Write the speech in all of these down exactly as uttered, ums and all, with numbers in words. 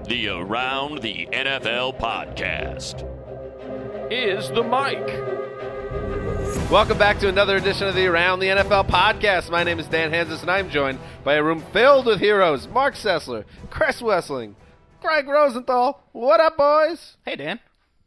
The Around the N F L podcast is the mic. Welcome back to another edition of the Around the N F L podcast. My name is Dan Hansis, and I'm joined by a room filled with heroes. Mark Sessler, Chris Wessling, Greg Rosenthal. What up, boys? Hey, Dan.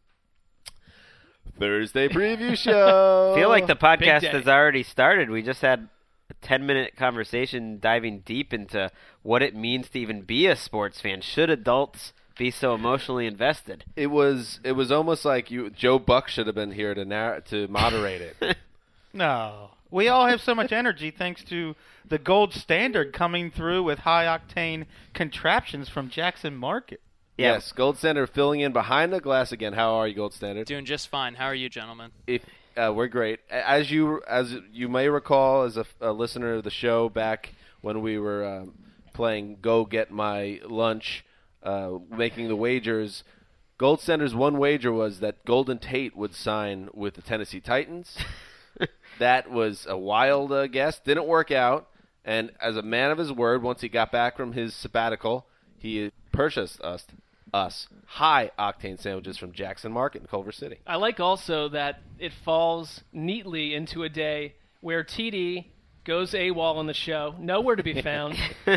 Thursday preview show. I feel like the podcast has already started. We just had a ten-minute conversation diving deep into what it means to even be a sports fan. Should adults be so emotionally invested? It was it was almost like you Joe Buck should have been here to narr- to moderate it. No. We all have so much energy thanks to the gold standard coming through with high-octane contraptions from Jackson Market. Yeah. Yes, Gold Standard filling in behind the glass again. How are you, Gold Standard? Doing just fine. How are you, gentlemen? If uh, we're great. As you as you may recall, as a, a listener of the show back when we were um, playing Go Get My Lunch, uh, making the wagers, Gold Standard's one wager was that Golden Tate would sign with the Tennessee Titans. That was a wild uh, guess. Didn't work out. And as a man of his word, once he got back from his sabbatical, he purchased us us high-octane sandwiches from Jackson Market in Culver City. I like also that it falls neatly into a day where T D goes AWOL on the show, nowhere to be found.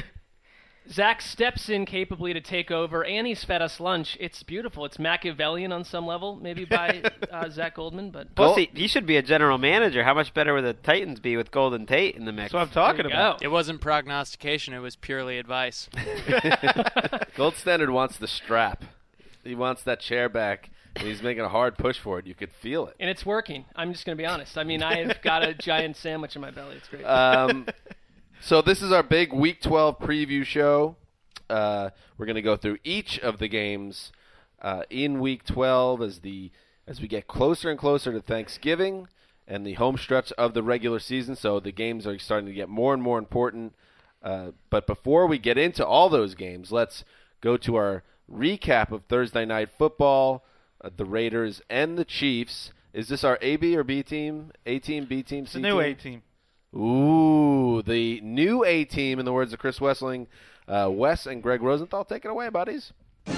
Zach steps in capably to take over, and he's fed us lunch. It's beautiful. It's Machiavellian on some level, maybe by uh, Zach Goldman. But Plus, he, he should be a general manager. How much better would the Titans be with Golden Tate in the mix? That's what I'm talking about. It wasn't prognostication. It was purely advice. Gold Standard wants the strap. He wants that chair back, and he's making a hard push for it. You could feel it. And it's working. I'm just going to be honest. I mean, I have got a giant sandwich in my belly. It's great. Um, so this is our big Week twelve preview show. Uh, we're going to go through each of the games uh, in Week twelve as the as we get closer and closer to Thanksgiving and the home stretch of the regular season. So the games are starting to get more and more important. Uh, but before we get into all those games, let's go to our recap of Thursday Night Football, uh, the Raiders and the Chiefs. Is this our A B or B team? A team, B team, It's C a team? new A team. Ooh, the new A team, in the words of Chris Wessling. Uh, Wes and Greg Rosenthal, take it away, buddies.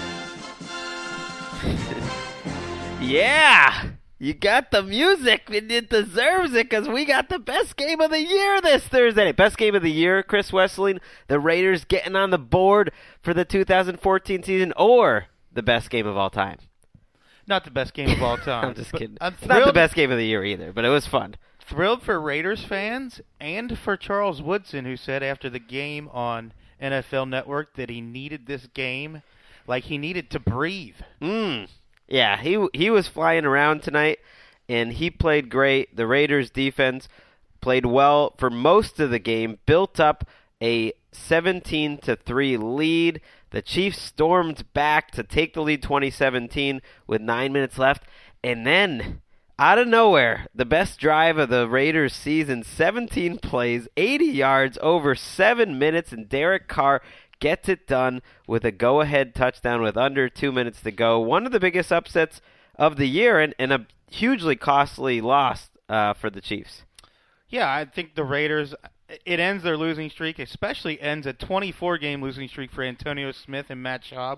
Yeah! You got the music, and it deserves it because we got the best game of the year this Thursday. Best game of the year, Chris Wessling, the Raiders getting on the board for the two thousand fourteen season, or the best game of all time? Not the best game of all time. I'm just But kidding. I'm It's not the thrilled- best game of the year either, but it was fun. Thrilled for Raiders fans and for Charles Woodson, who said after the game on N F L Network that he needed this game like he needed to breathe. Mm. Yeah, he he was flying around tonight, and he played great. The Raiders' defense played well for most of the game, built up a seventeen to three lead. The Chiefs stormed back to take the lead twenty seventeen with nine minutes left, and then out of nowhere, the best drive of the Raiders season, seventeen plays, eighty yards, over seven minutes, and Derek Carr gets it done with a go-ahead touchdown with under two minutes to go. One of the biggest upsets of the year and, and a hugely costly loss uh, for the Chiefs. Yeah, I think the Raiders, it ends their losing streak, especially ends a twenty-four game losing streak for Antonio Smith and Matt Schaub.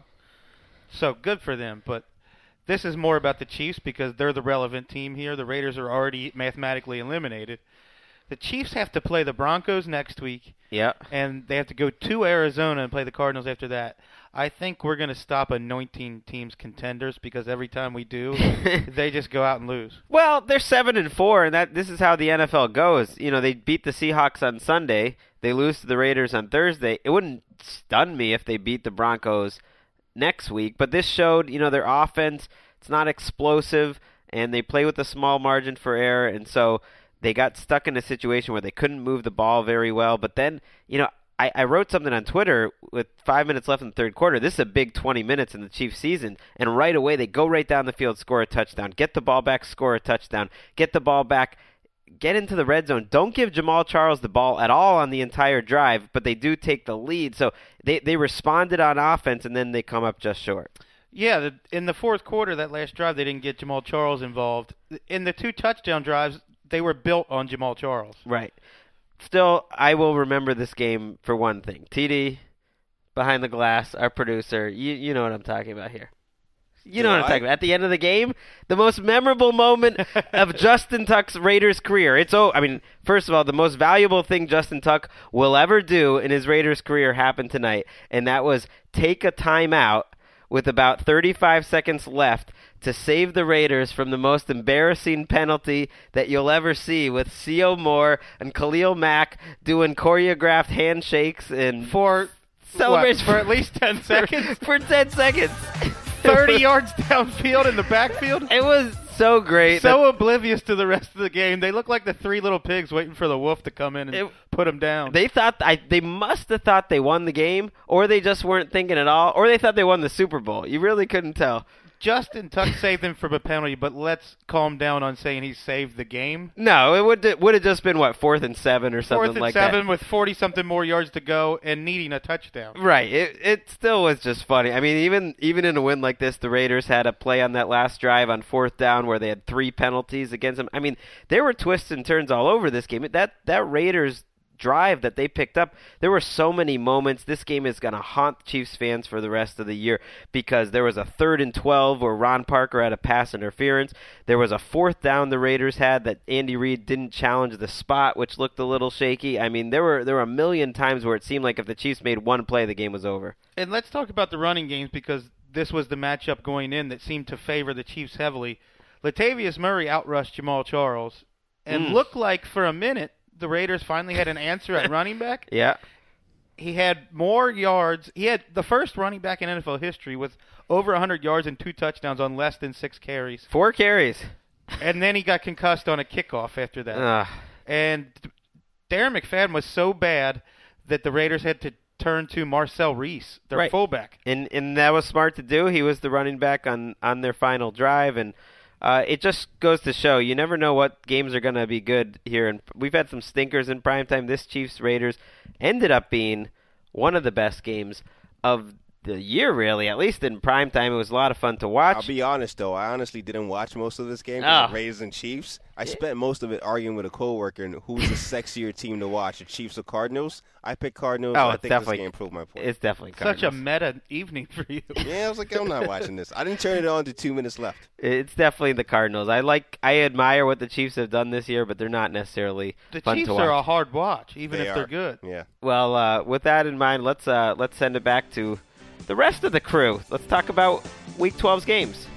So good for them, but this is more about the Chiefs because they're the relevant team here. The Raiders are already mathematically eliminated. The Chiefs have to play the Broncos next week. Yeah. And they have to go to Arizona and play the Cardinals after that. I think we're going to stop anointing teams contenders because every time we do, they just go out and lose. Well, they're seven and four, and that this is how the N F L goes. You know, they beat the Seahawks on Sunday. They lose to the Raiders on Thursday. It wouldn't stun me if they beat the Broncos next week, but this showed, you know, their offense, it's not explosive, and they play with a small margin for error, and so they got stuck in a situation where they couldn't move the ball very well. But then, you know, I, I wrote something on Twitter with five minutes left in the third quarter. This is a big twenty minutes in the Chiefs season, and right away they go right down the field, score a touchdown, get the ball back, score a touchdown, get the ball back, get into the red zone. Don't give Jamal Charles the ball at all on the entire drive, but they do take the lead. So they, they responded on offense, and then they come up just short. Yeah, the, in the fourth quarter, that last drive, they didn't get Jamal Charles involved. In the two touchdown drives, they were built on Jamal Charles. Right. Still, I will remember this game for one thing. T D, behind the glass, our producer. You you know what I'm talking about here. You Do know what I'm I? talking about. At the end of the game, the most memorable moment of Justin Tuck's Raiders career. It's oh, I mean, first of all, the most valuable thing Justin Tuck will ever do in his Raiders career happened tonight, and that was take a timeout with about thirty-five seconds left to save the Raiders from the most embarrassing penalty that you'll ever see, with C O Moore and Khalil Mack doing choreographed handshakes and For celebration what, for at least ten seconds, for ten seconds. thirty yards downfield in the backfield. It was so great. So oblivious to the rest of the game. They look like the three little pigs waiting for the wolf to come in and It- put them down. They thought I, they must have thought they won the game, or they just weren't thinking at all, or they thought they won the Super Bowl. You really couldn't tell. Justin Tuck saved them from a penalty, but let's calm down on saying he saved the game. No, it would would have just been what fourth and seven or something Fourth and like seven that. with forty-something more yards to go and needing a touchdown. Right. It it still was just funny. I mean, even even in a win like this, the Raiders had a play on that last drive on fourth down where they had three penalties against them. I mean, there were twists and turns all over this game. That that Raiders drive that they picked up, there were so many moments. This game is going to haunt Chiefs fans for the rest of the year, because there was a third and twelve where Ron Parker had a pass interference. There was a fourth down the Raiders had that Andy Reid didn't challenge the spot, which looked a little shaky. I mean, there were there were a million times where it seemed like if the Chiefs made one play, the game was over. And let's talk about the running games, because this was the matchup going in that seemed to favor the Chiefs heavily. Latavius Murray outrushed Jamal Charles and Mm. looked like for a minute the Raiders finally had an answer at running back. Yeah. He had more yards. He had the first running back in N F L history with over one hundred yards and two touchdowns on less than six carries. Four carries. And then he got concussed on a kickoff after that. Ugh. And Darren McFadden was so bad that the Raiders had to turn to Marcel Reese, their Right. fullback. And and that was smart to do. He was the running back on, on their final drive, and uh, it just goes to show you never know what games are going to be good here. And we've had some stinkers in primetime. This Chiefs Raiders ended up being one of the best games of the year, really. At least in primetime, it was a lot of fun to watch. I'll be honest, though. I honestly didn't watch most of this game because Oh. of Raiders and Chiefs. I spent most of it arguing with a coworker and who's the sexier team to watch, the Chiefs or Cardinals. I picked Cardinals. Oh, I it's think definitely- this game proved my point. It's definitely Such a Cardinals. meta evening for you. Yeah, I was like, I'm not watching this. I didn't turn it on to two minutes left. It's definitely the Cardinals. I like, I admire what the Chiefs have done this year, but they're not necessarily The fun Chiefs to watch. are a hard watch, even They if are. they're good. Yeah. Well, uh, with that in mind, let's uh, let's send it back to the rest of the crew. Let's talk about Week twelve's games.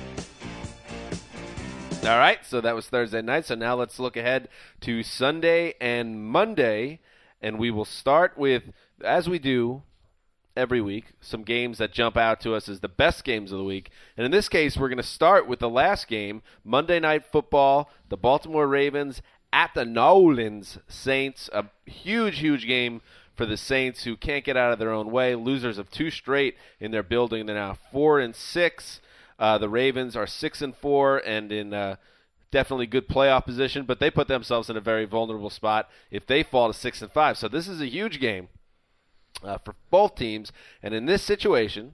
All right, so that was Thursday night. So now let's look ahead to Sunday and Monday, and we will start with, as we do every week, some games that jump out to us as the best games of the week. And in this case, we're going to start with the last game, Monday Night Football, the Baltimore Ravens at the New Orleans Saints. A huge, huge game for the Saints, who can't get out of their own way. Losers of two straight in their building. They're now four and six. Uh, the Ravens are six and four, and in uh, definitely good playoff position, but they put themselves in a very vulnerable spot if they fall to six and five. So this is a huge game uh, for both teams. And in this situation,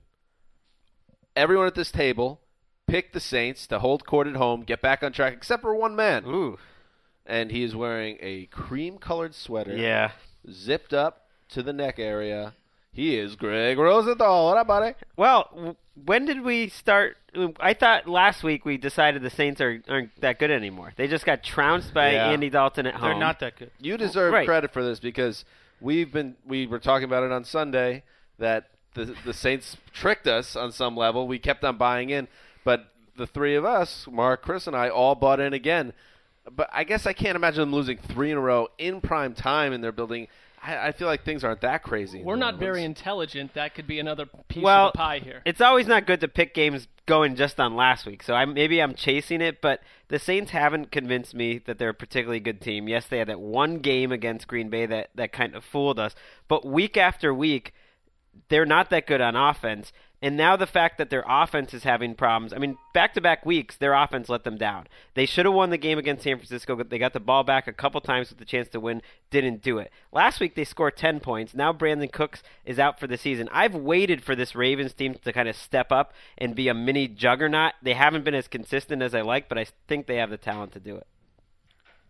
everyone at this table picked the Saints to hold court at home, get back on track, except for one man. Ooh. And he is wearing a cream-colored sweater, Yeah. zipped up to the neck area. He is Greg Rosenthal. What up, buddy? Well, w- when did we start? I thought last week we decided the Saints are, aren't that good anymore. They just got trounced by Yeah. Andy Dalton at home. They're not that good. You deserve Right. credit for this, because we've been we were talking about it on Sunday that the the Saints tricked us on some level. We kept on buying in, but the three of us, Mark, Chris, and I, all bought in again. But I guess I can't imagine them losing three in a row in prime time in their building. I, I feel like things aren't that crazy. in We're New not Orleans. very intelligent. That could be another piece Well, of the pie here. It's always not good to pick games going just on last week, so I maybe I'm chasing it, but the Saints haven't convinced me that they're a particularly good team. Yes, they had that one game against Green Bay that, that kind of fooled us, but week after week, they're not that good on offense. And now the fact that their offense is having problems, I mean, back-to-back weeks, their offense let them down. They should have won the game against San Francisco. They got the ball back a couple times with the chance to win, didn't do it. Last week they scored ten points. Now Brandon Cooks is out for the season. I've waited for this Ravens team to kind of step up and be a mini juggernaut. They haven't been as consistent as I like, but I think they have the talent to do it.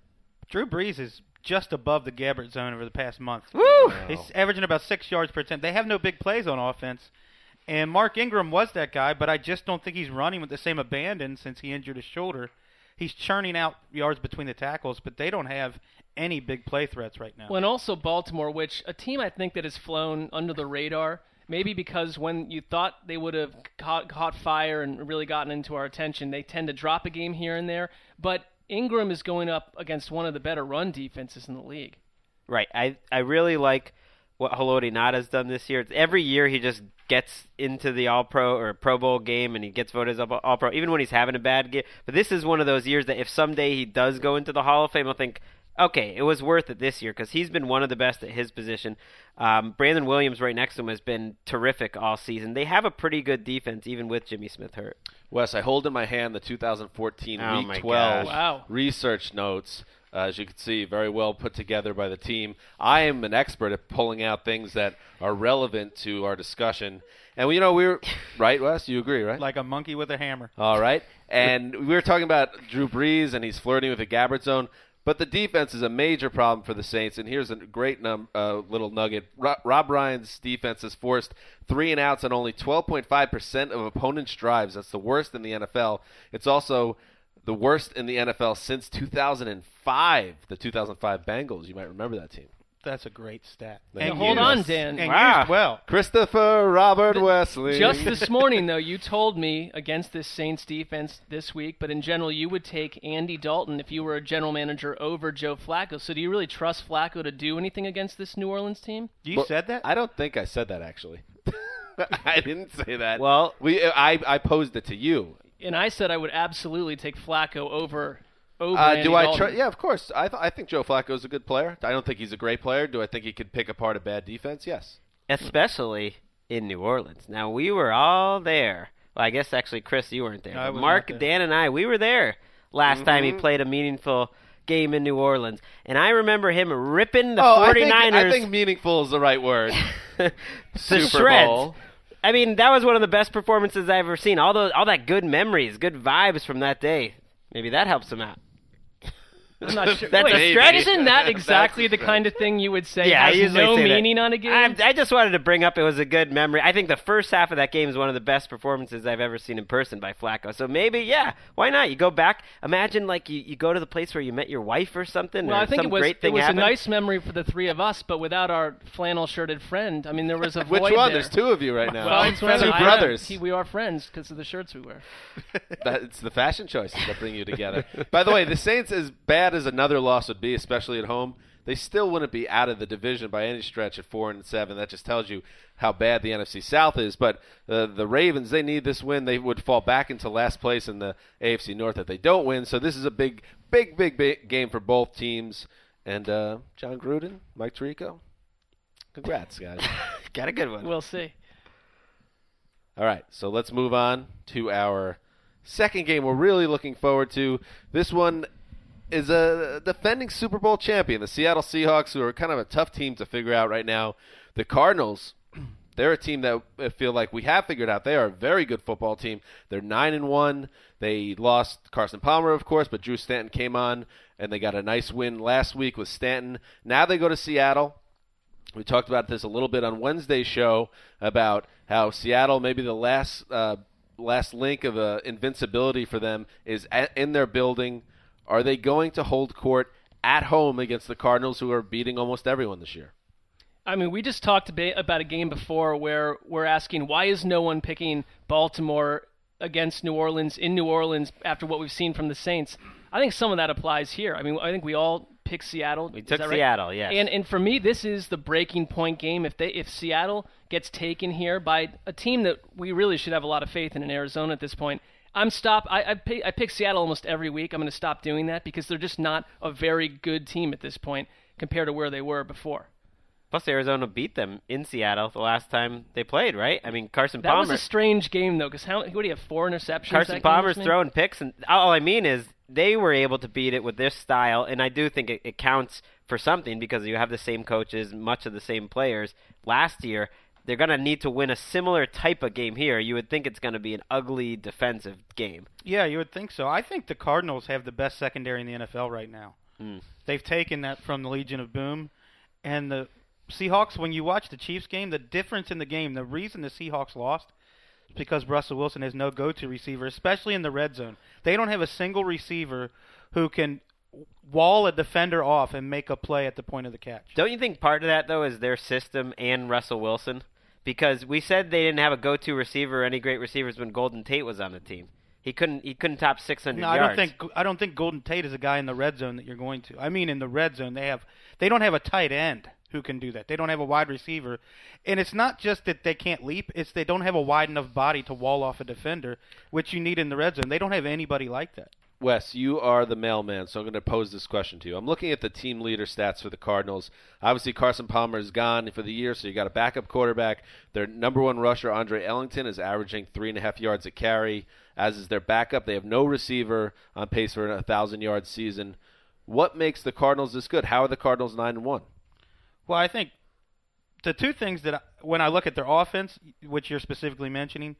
Drew Brees is just above the Gabbert zone over the past month. Woo! He's averaging about six yards per attempt. They have no big plays on offense. And Mark Ingram was that guy, but I just don't think he's running with the same abandon since he injured his shoulder. He's churning out yards between the tackles, but they don't have any big play threats right now. Well, and also Baltimore, which a team I think that has flown under the radar, maybe because when you thought they would have caught, caught fire and really gotten into our attention, they tend to drop a game here and there. But Ingram is going up against one of the better run defenses in the league. Right. I, I really like what Haloti Ngata has done this year. It's every year he just gets into the All-Pro or Pro Bowl game and he gets voted as All-Pro, even when he's having a bad game. But this is one of those years that if someday he does go into the Hall of Fame, I'll think, okay, it was worth it this year because he's been one of the best at his position. Um, Brandon Williams right next to him has been terrific all season. They have a pretty good defense even with Jimmy Smith hurt. Wes, I hold in my hand the two thousand fourteen Oh Week my twelve gosh. Wow. research notes. Uh, as you can see, very well put together by the team. I am an expert at pulling out things that are relevant to our discussion. And, you know, we were – right, Wes? You agree, right? Like a monkey with a hammer. All right. And we were talking about Drew Brees, and he's flirting with the Gabbert zone. But the defense is a major problem for the Saints, and here's a great num- uh, little nugget. Ro- Rob Ryan's defense has forced three and outs on only twelve point five percent of opponents' drives. That's the worst in the N F L. It's also the worst in the N F L since two thousand five, the two thousand five Bengals. You might remember that team. That's a great stat. Thank And you. Hold used- on, Dan. And Wow. used well. Christopher Robert Wesley. Just this morning, though, you told me against this Saints defense this week, but in general, you would take Andy Dalton if you were a general manager over Joe Flacco. So do you really trust Flacco to do anything against this New Orleans team? You Well, said that? I don't think I said that, actually. I didn't say that. Well- we I, I posed it to you. And I said I would absolutely take Flacco over over Uh, Andy do I Dalton. trust? Yeah, of course. I th- I think Joe Flacco is a good player. I don't think he's a great player. Do I think he could pick apart a bad defense? Yes. Especially in New Orleans. Now, we were all there. Well, I guess actually, Chris, you weren't there. I But was Mark, not there. Dan, and I, we were there last time he Mhm. played a meaningful game in New Orleans. And I remember him ripping the oh, I 49ers think, I think meaningful is the right word. to Super shreds. Bowl. I mean, that was one of the best performances I've ever seen. All those, all that good memories, good vibes from that day. Maybe that helps him out. I'm not sure. That's a Wait, stretch. Isn't that That's exactly a the stretch. kind of thing you would say Yeah, I has usually no say that. meaning on a game? I, I just wanted to bring up it was a good memory. I think the first half of that game is one of the best performances I've ever seen in person by Flacco. So maybe, yeah, why not? You go back. Imagine like you, you go to the place where you met your wife or something. Well, or I think some it was great it thing was happened. a nice memory for the three of us, but without our flannel-shirted friend. I mean, there was a Which void one? there. There's two of you right now. Well, it's two whatever. I- brothers. he- we are friends because of the shirts we wear. That, it's the fashion choices that bring you together. By the way, the Saints, as bad as another loss would be, especially at home, they still wouldn't be out of the division by any stretch at four and seven. That just tells you how bad the N F C South is. But uh, the Ravens, they need this win. They would fall back into last place in the A F C North if they don't win. So this is a big, big, big, big game for both teams. And uh, John Gruden, Mike Tirico, congrats, guys. Got a good one. We'll see. All right, so let's move on to our second game we're really looking forward to. This one is a defending Super Bowl champion, the Seattle Seahawks, who are kind of a tough team to figure out right now. The Cardinals, they're a team that I feel like we have figured out. They are a very good football team. They're nine and one. They lost Carson Palmer, of course, but Drew Stanton came on, and they got a nice win last week with Stanton. Now they go to Seattle. We talked about this a little bit on Wednesday's show about how Seattle, maybe the last uh, last link of uh, invincibility for them, is at, in their building. Are they going to hold court at home against the Cardinals, who are beating almost everyone this year? I mean, we just talked a bit about a game before where we're asking why is no one picking Baltimore against New Orleans in New Orleans after what we've seen from the Saints. I think some of that applies here. I mean, I think we all picked Seattle. We Is took that right? Seattle, yes. And and for me, this is the breaking point game. If they if Seattle gets taken here by a team that we really should have a lot of faith in in Arizona at this point, I'm stop. I I, pay, I pick Seattle almost every week. I'm going to stop doing that because they're just not a very good team at this point compared to where they were before. Plus, Arizona beat them in Seattle the last time they played, right? I mean, Carson That Palmer. was a strange game though, because how what do you have four interceptions? Carson that game, Palmer's Usman? throwing picks, and all I mean is they were able to beat it with this style, and I do think it, it counts for something because you have the same coaches, much of the same players. Last year, they're going to need to win a similar type of game here. You would think it's going to be an ugly defensive game. Yeah, you would think so. I think the Cardinals have the best secondary in the N F L right now. Mm. They've taken that from the Legion of Boom. And the Seahawks, when you watch the Chiefs game, the difference in the game, the reason the Seahawks lost is because Russell Wilson has no go-to receiver, especially in the red zone. They don't have a single receiver who can wall a defender off and make a play at the point of the catch. Don't you think part of that, though, is their system and Russell Wilson? Because we said they didn't have a go-to receiver or any great receivers when Golden Tate was on the team. He couldn't he couldn't top six hundred no, I yards. don't think I don't think Golden Tate is a guy in the red zone that you're going to. I mean, in the red zone, they have they don't have a tight end who can do that. They don't have a wide receiver. And it's not just that they can't leap, it's they don't have a wide enough body to wall off a defender, which you need in the red zone. They don't have anybody like that. Wes, you are the mailman, so I'm going to pose this question to you. I'm looking at the team leader stats for the Cardinals. Obviously, Carson Palmer is gone for the year, so you got a backup quarterback. Their number one rusher, Andre Ellington, is averaging three and a half yards a carry, as is their backup. They have no receiver on pace for a thousand-yard season. What makes the Cardinals this good? How are the Cardinals nine and one? Well, I think the two things that I, when I look at their offense, which you're specifically mentioning,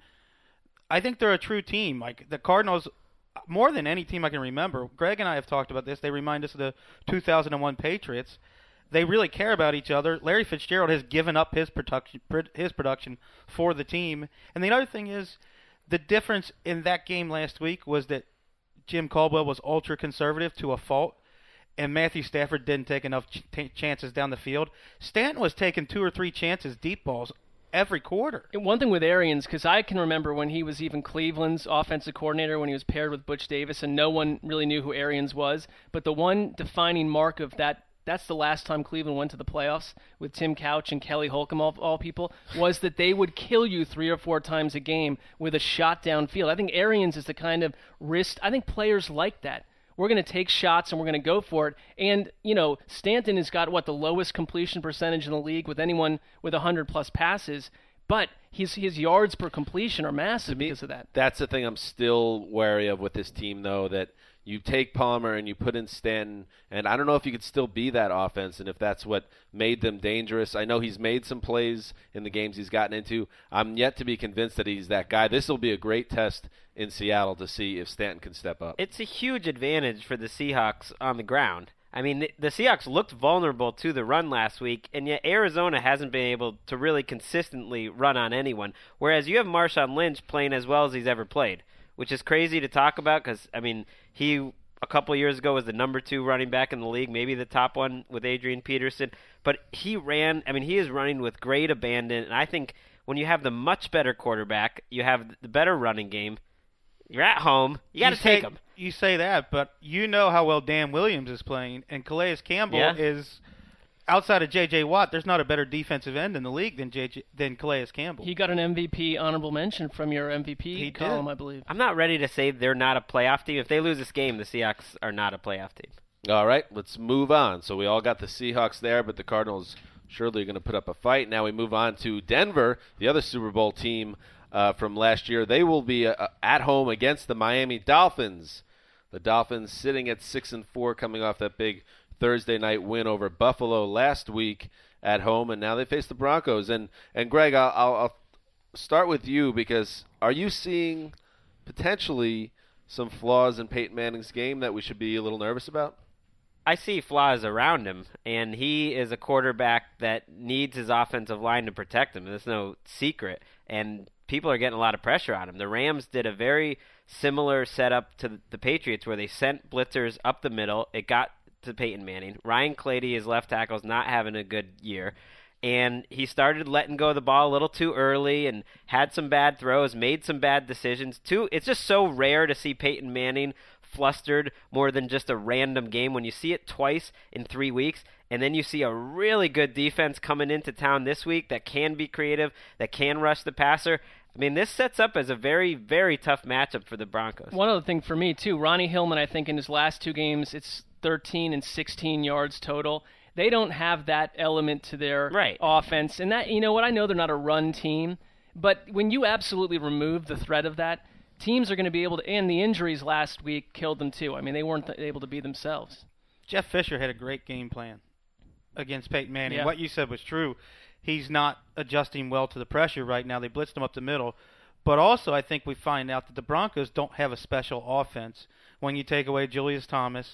I think they're a true team. Like the Cardinals, more than any team I can remember, Greg and I have talked about this. They remind us of the two thousand one Patriots. They really care about each other. Larry Fitzgerald has given up his production, his production for the team. And the other thing is, the difference in that game last week was that Jim Caldwell was ultra conservative to a fault, and Matthew Stafford didn't take enough ch- t- chances down the field. Stanton was taking two or three chances, deep balls, every quarter. And one thing with Arians, because I can remember when he was even Cleveland's offensive coordinator, when he was paired with Butch Davis, and no one really knew who Arians was. But the one defining mark of that, that's the last time Cleveland went to the playoffs with Tim Couch and Kelly Holcomb, all, all people, was that they would kill you three or four times a game with a shot downfield. I think Arians is the kind of wrist, I think players like that. We're going to take shots and we're going to go for it. And, you know, Stanton has got, what, the lowest completion percentage in the league with anyone with one hundred plus passes. But his his yards per completion are massive me, because of that. That's the thing I'm still wary of with this team, though, that you take Palmer and you put in Stanton, and I don't know if you could still be that offense and if that's what made them dangerous. I know he's made some plays in the games he's gotten into. I'm yet to be convinced that he's that guy. This will be a great test in Seattle to see if Stanton can step up. It's a huge advantage for the Seahawks on the ground. I mean, the, the Seahawks looked vulnerable to the run last week, and yet Arizona hasn't been able to really consistently run on anyone, whereas you have Marshawn Lynch playing as well as he's ever played, which is crazy to talk about because, I mean, he a couple of years ago was the number two running back in the league, maybe the top one with Adrian Peterson, but he ran, I mean, he is running with great abandon, and I think when you have the much better quarterback, you have the better running game, you're at home, you got to take them. You say that, but you know how well Dan Williams is playing, and Calais Campbell Yeah. is, outside of J J. Watt, there's not a better defensive end in the league than J J, than Calais Campbell. He got an M V P honorable mention from your M V P He column, did. I believe. I'm not ready to say they're not a playoff team. If they lose this game, the Seahawks are not a playoff team. All right, let's move on. So we all got the Seahawks there, but the Cardinals surely are going to put up a fight. Now we move on to Denver, the other Super Bowl team uh, from last year. They will be uh, at home against the Miami Dolphins. The Dolphins sitting at six and four, coming off that big Thursday night win over Buffalo last week at home, and now they face the Broncos. And and Greg, I'll, I'll, I'll start with you because are you seeing potentially some flaws in Peyton Manning's game that we should be a little nervous about? I see flaws around him, and he is a quarterback that needs his offensive line to protect him. There's no secret, and people are getting a lot of pressure on him. The Rams did a very similar setup to the Patriots where they sent blitzers up the middle. It got to Peyton Manning. Ryan Clady, his left tackle, is not having a good year, and he started letting go of the ball a little too early and had some bad throws, made some bad decisions. Too, it's just so rare to see Peyton Manning flustered more than just a random game. When you see it twice in three weeks, and then you see a really good defense coming into town this week that can be creative, that can rush the passer, I mean, this sets up as a very, very tough matchup for the Broncos. One other thing for me, too, Ronnie Hillman, I think in his last two games, it's thirteen and sixteen yards total. They don't have that element to their right. offense. And that, you know what, I know they're not a run team, but when you absolutely remove the threat of that, teams are going to be able to, and the injuries last week killed them too. I mean, they weren't able to be themselves. Jeff Fisher had a great game plan against Peyton Manning. Yeah. What you said was true. He's not adjusting well to the pressure right now. They blitzed him up the middle. But also I think we find out that the Broncos don't have a special offense when you take away Julius Thomas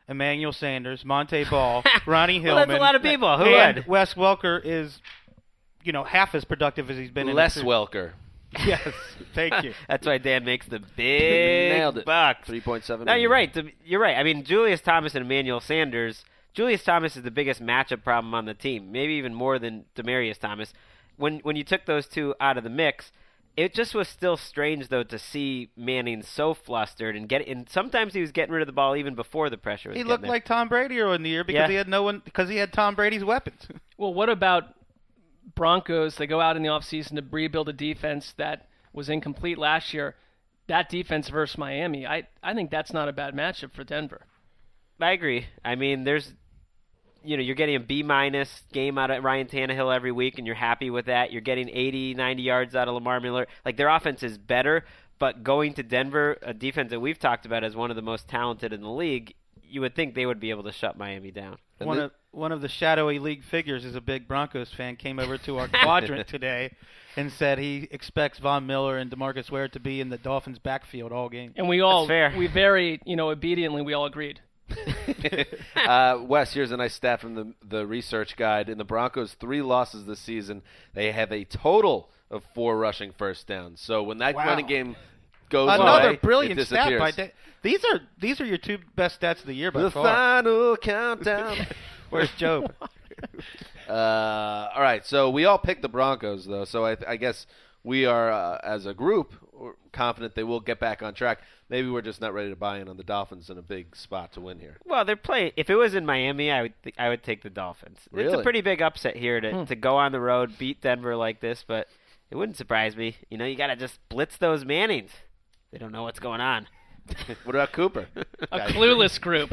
Emmanuel Sanders, Monte Ball, Ronnie Hillman. Well, that's a lot of people. Who and would? Wes Welker is, you know, half as productive as he's been. Les in the Welker. Yes, thank you. That's why Dan makes the big Nailed it. bucks. three point seven No, you're right. The- You're right. I mean, Julius Thomas and Emmanuel Sanders. Julius Thomas is the biggest matchup problem on the team, maybe even more than Demaryius Thomas. When when you took those two out of the mix, it just was still strange though to see Manning so flustered and get. And sometimes he was getting rid of the ball even before the pressure was. He getting looked there. like Tom Brady earlier in the year because Yeah. he had no one because he had Tom Brady's weapons. Well, what about Broncos? They go out in the offseason to rebuild a defense that was incomplete last year. That defense versus Miami, I, I think that's not a bad matchup for Denver. I agree. I mean, there's, you know, you're getting a B minus game out of Ryan Tannehill every week, and you're happy with that. You're getting eighty, ninety yards out of Lamar Miller. Like, their offense is better, but going to Denver, a defense that we've talked about as one of the most talented in the league, you would think they would be able to shut Miami down. One of one of the shadowy league figures is a big Broncos fan. Came over to our quadrant today and said he expects Von Miller and DeMarcus Ware to be in the Dolphins' backfield all game. And we all, fair. we very, you know, obediently, we all agreed. uh, Wes, here's a nice stat from the the research guide. In the Broncos' three losses this season, they have a total of four rushing first downs. So when that Wow. running game goes Another away, brilliant it stat disappears. by Dan. These are these are your two best stats of the year by The far. final countdown. Where's Job? Uh, all right, so we all picked the Broncos, though. So I, I guess we are, uh, as a group, confident they will get back on track. Maybe we're just not ready to buy in on the Dolphins in a big spot to win here. Well, they're playing. If it was in Miami, I would th- I would take the Dolphins. It's Really? a pretty big upset here to Hmm. to go on the road, beat Denver like this, but it wouldn't surprise me. You know, you got to just blitz those Mannings. They don't know what's going on. What about Cooper? A Guys. clueless group.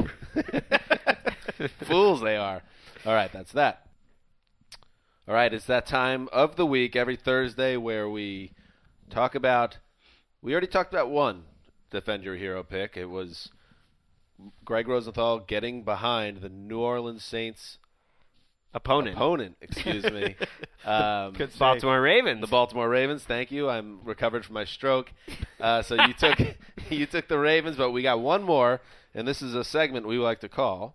Fools they are. All right, that's that. All right, it's that time of the week every Thursday where we talk about – we already talked about one Defend Your Hero pick. It was Greg Rosenthal getting behind the New Orleans Saints Opponent. opponent, excuse me. Um, Good save. Baltimore Ravens. the Baltimore Ravens. Thank you. I'm recovered from my stroke. Uh, so you took you took the Ravens, but we got one more, and this is a segment we like to call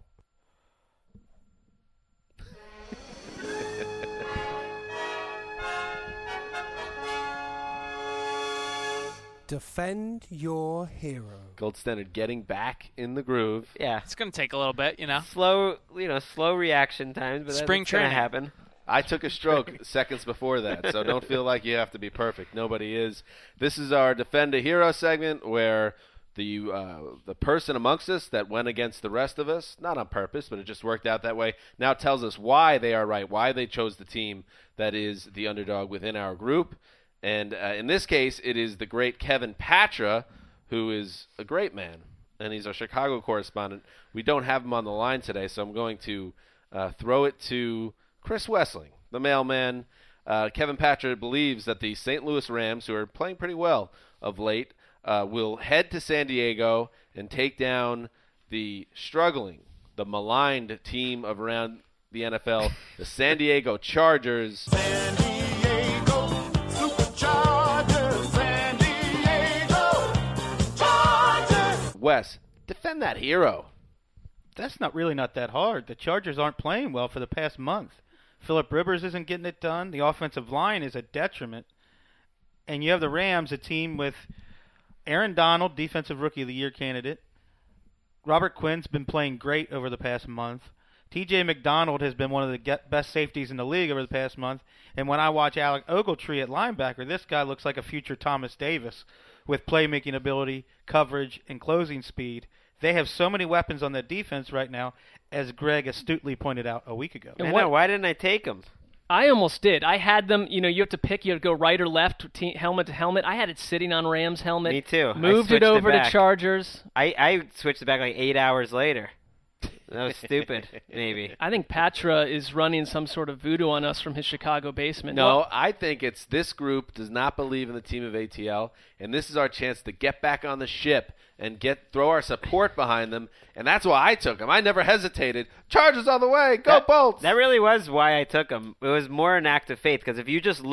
Defend Your Hero. Gold Standard getting back in the groove. Yeah. It's going to take a little bit, you know. Slow, you know, slow reaction times, but Spring that's going to training. happen. I took a stroke seconds before that, so don't feel like you have to be perfect. Nobody is. This is our Defend a Hero segment where the uh, the person amongst us that went against the rest of us, not on purpose, but it just worked out that way, now tells us why they are right, why they chose the team that is the underdog within our group. And uh, in this case, it is the great Kevin Patra, who is a great man, and he's our Chicago correspondent. We don't have him on the line today, so I'm going to uh, throw it to Chris Wessling, the mailman. Uh, Kevin Patra believes that the Saint Louis Rams, who are playing pretty well of late, uh, will head to San Diego and take down the struggling, the maligned team of around the N F L, the San Diego Chargers. San Diego Superchargers, San Diego Chargers. Wes, defend that hero. That's not really not that hard. The Chargers aren't playing well for the past month. Phillip Rivers isn't getting it done. The offensive line is a detriment. And you have the Rams, a team with Aaron Donald, Defensive Rookie of the Year candidate. Robert Quinn's been playing great over the past month. T J McDonald has been one of the get best safeties in the league over the past month. And when I watch Alec Ogletree at linebacker, this guy looks like a future Thomas Davis with playmaking ability, coverage, and closing speed. They have so many weapons on their defense right now, as Greg astutely pointed out a week ago. I And what- know. Why didn't I take him? I almost did. I had them, you know, you have to pick, you have to go right or left, te- helmet to helmet. I had it sitting on Rams helmet. Me too. I Moved it switched it over to back. Chargers. I, I switched it back like eight hours later. That was stupid, maybe. I think Patra is running some sort of voodoo on us from his Chicago basement. No, I think it's this group does not believe in the team of A T L, and this is our chance to get back on the ship and get throw our support behind them, and that's why I took them. I never hesitated. Chargers on the way. Go that, Bolts. That really was why I took him. It was more an act of faith, because if you just look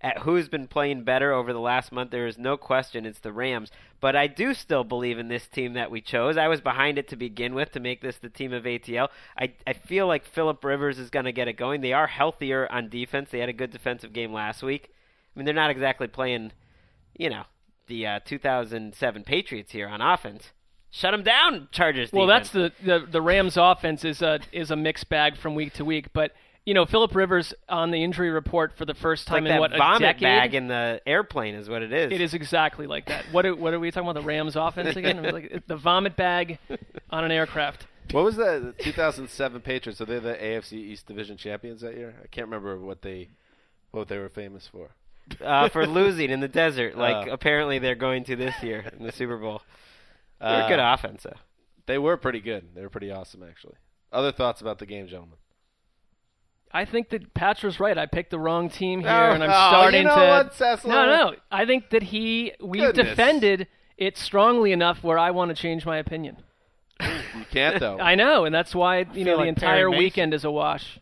at who's been playing better over the last month, there is no question it's the Rams. But I do still believe in this team that we chose. I was behind it to begin with to make this the team of A T L. I, I feel like Phillip Rivers is going to get it going. They are healthier on defense. They had a good defensive game last week. I mean, they're not exactly playing, you know, the uh, two thousand seven Patriots here on offense. Shut them down, Chargers defense. Well, that's the, the, the Rams offense is a, is a mixed bag from week to week. But, you know, Phillip Rivers on the injury report for the first time like in, that what, a vomit decade? bag in the airplane is what it is. It is exactly like that. What are, what are we talking about, the Rams offense again? It was like the vomit bag on an aircraft. What was that? The two thousand seven Patriots. Are they the A F C East Division champions that year? I can't remember what they what they were famous for. uh, for losing in the desert, like Uh. apparently they're going to this year in the Super Bowl. They're Uh, a good offense, though. They were pretty good. They were pretty awesome, actually. Other thoughts about the game, gentlemen? I think that Patrick's right. I picked the wrong team here, Oh, and I'm oh, starting you know to. what, Cecil? No, no. I think that he we've Goodness. defended it strongly enough where I want to change my opinion. You can't, though. I know, and that's why you know feel the like entire Perry Mason. weekend is a wash.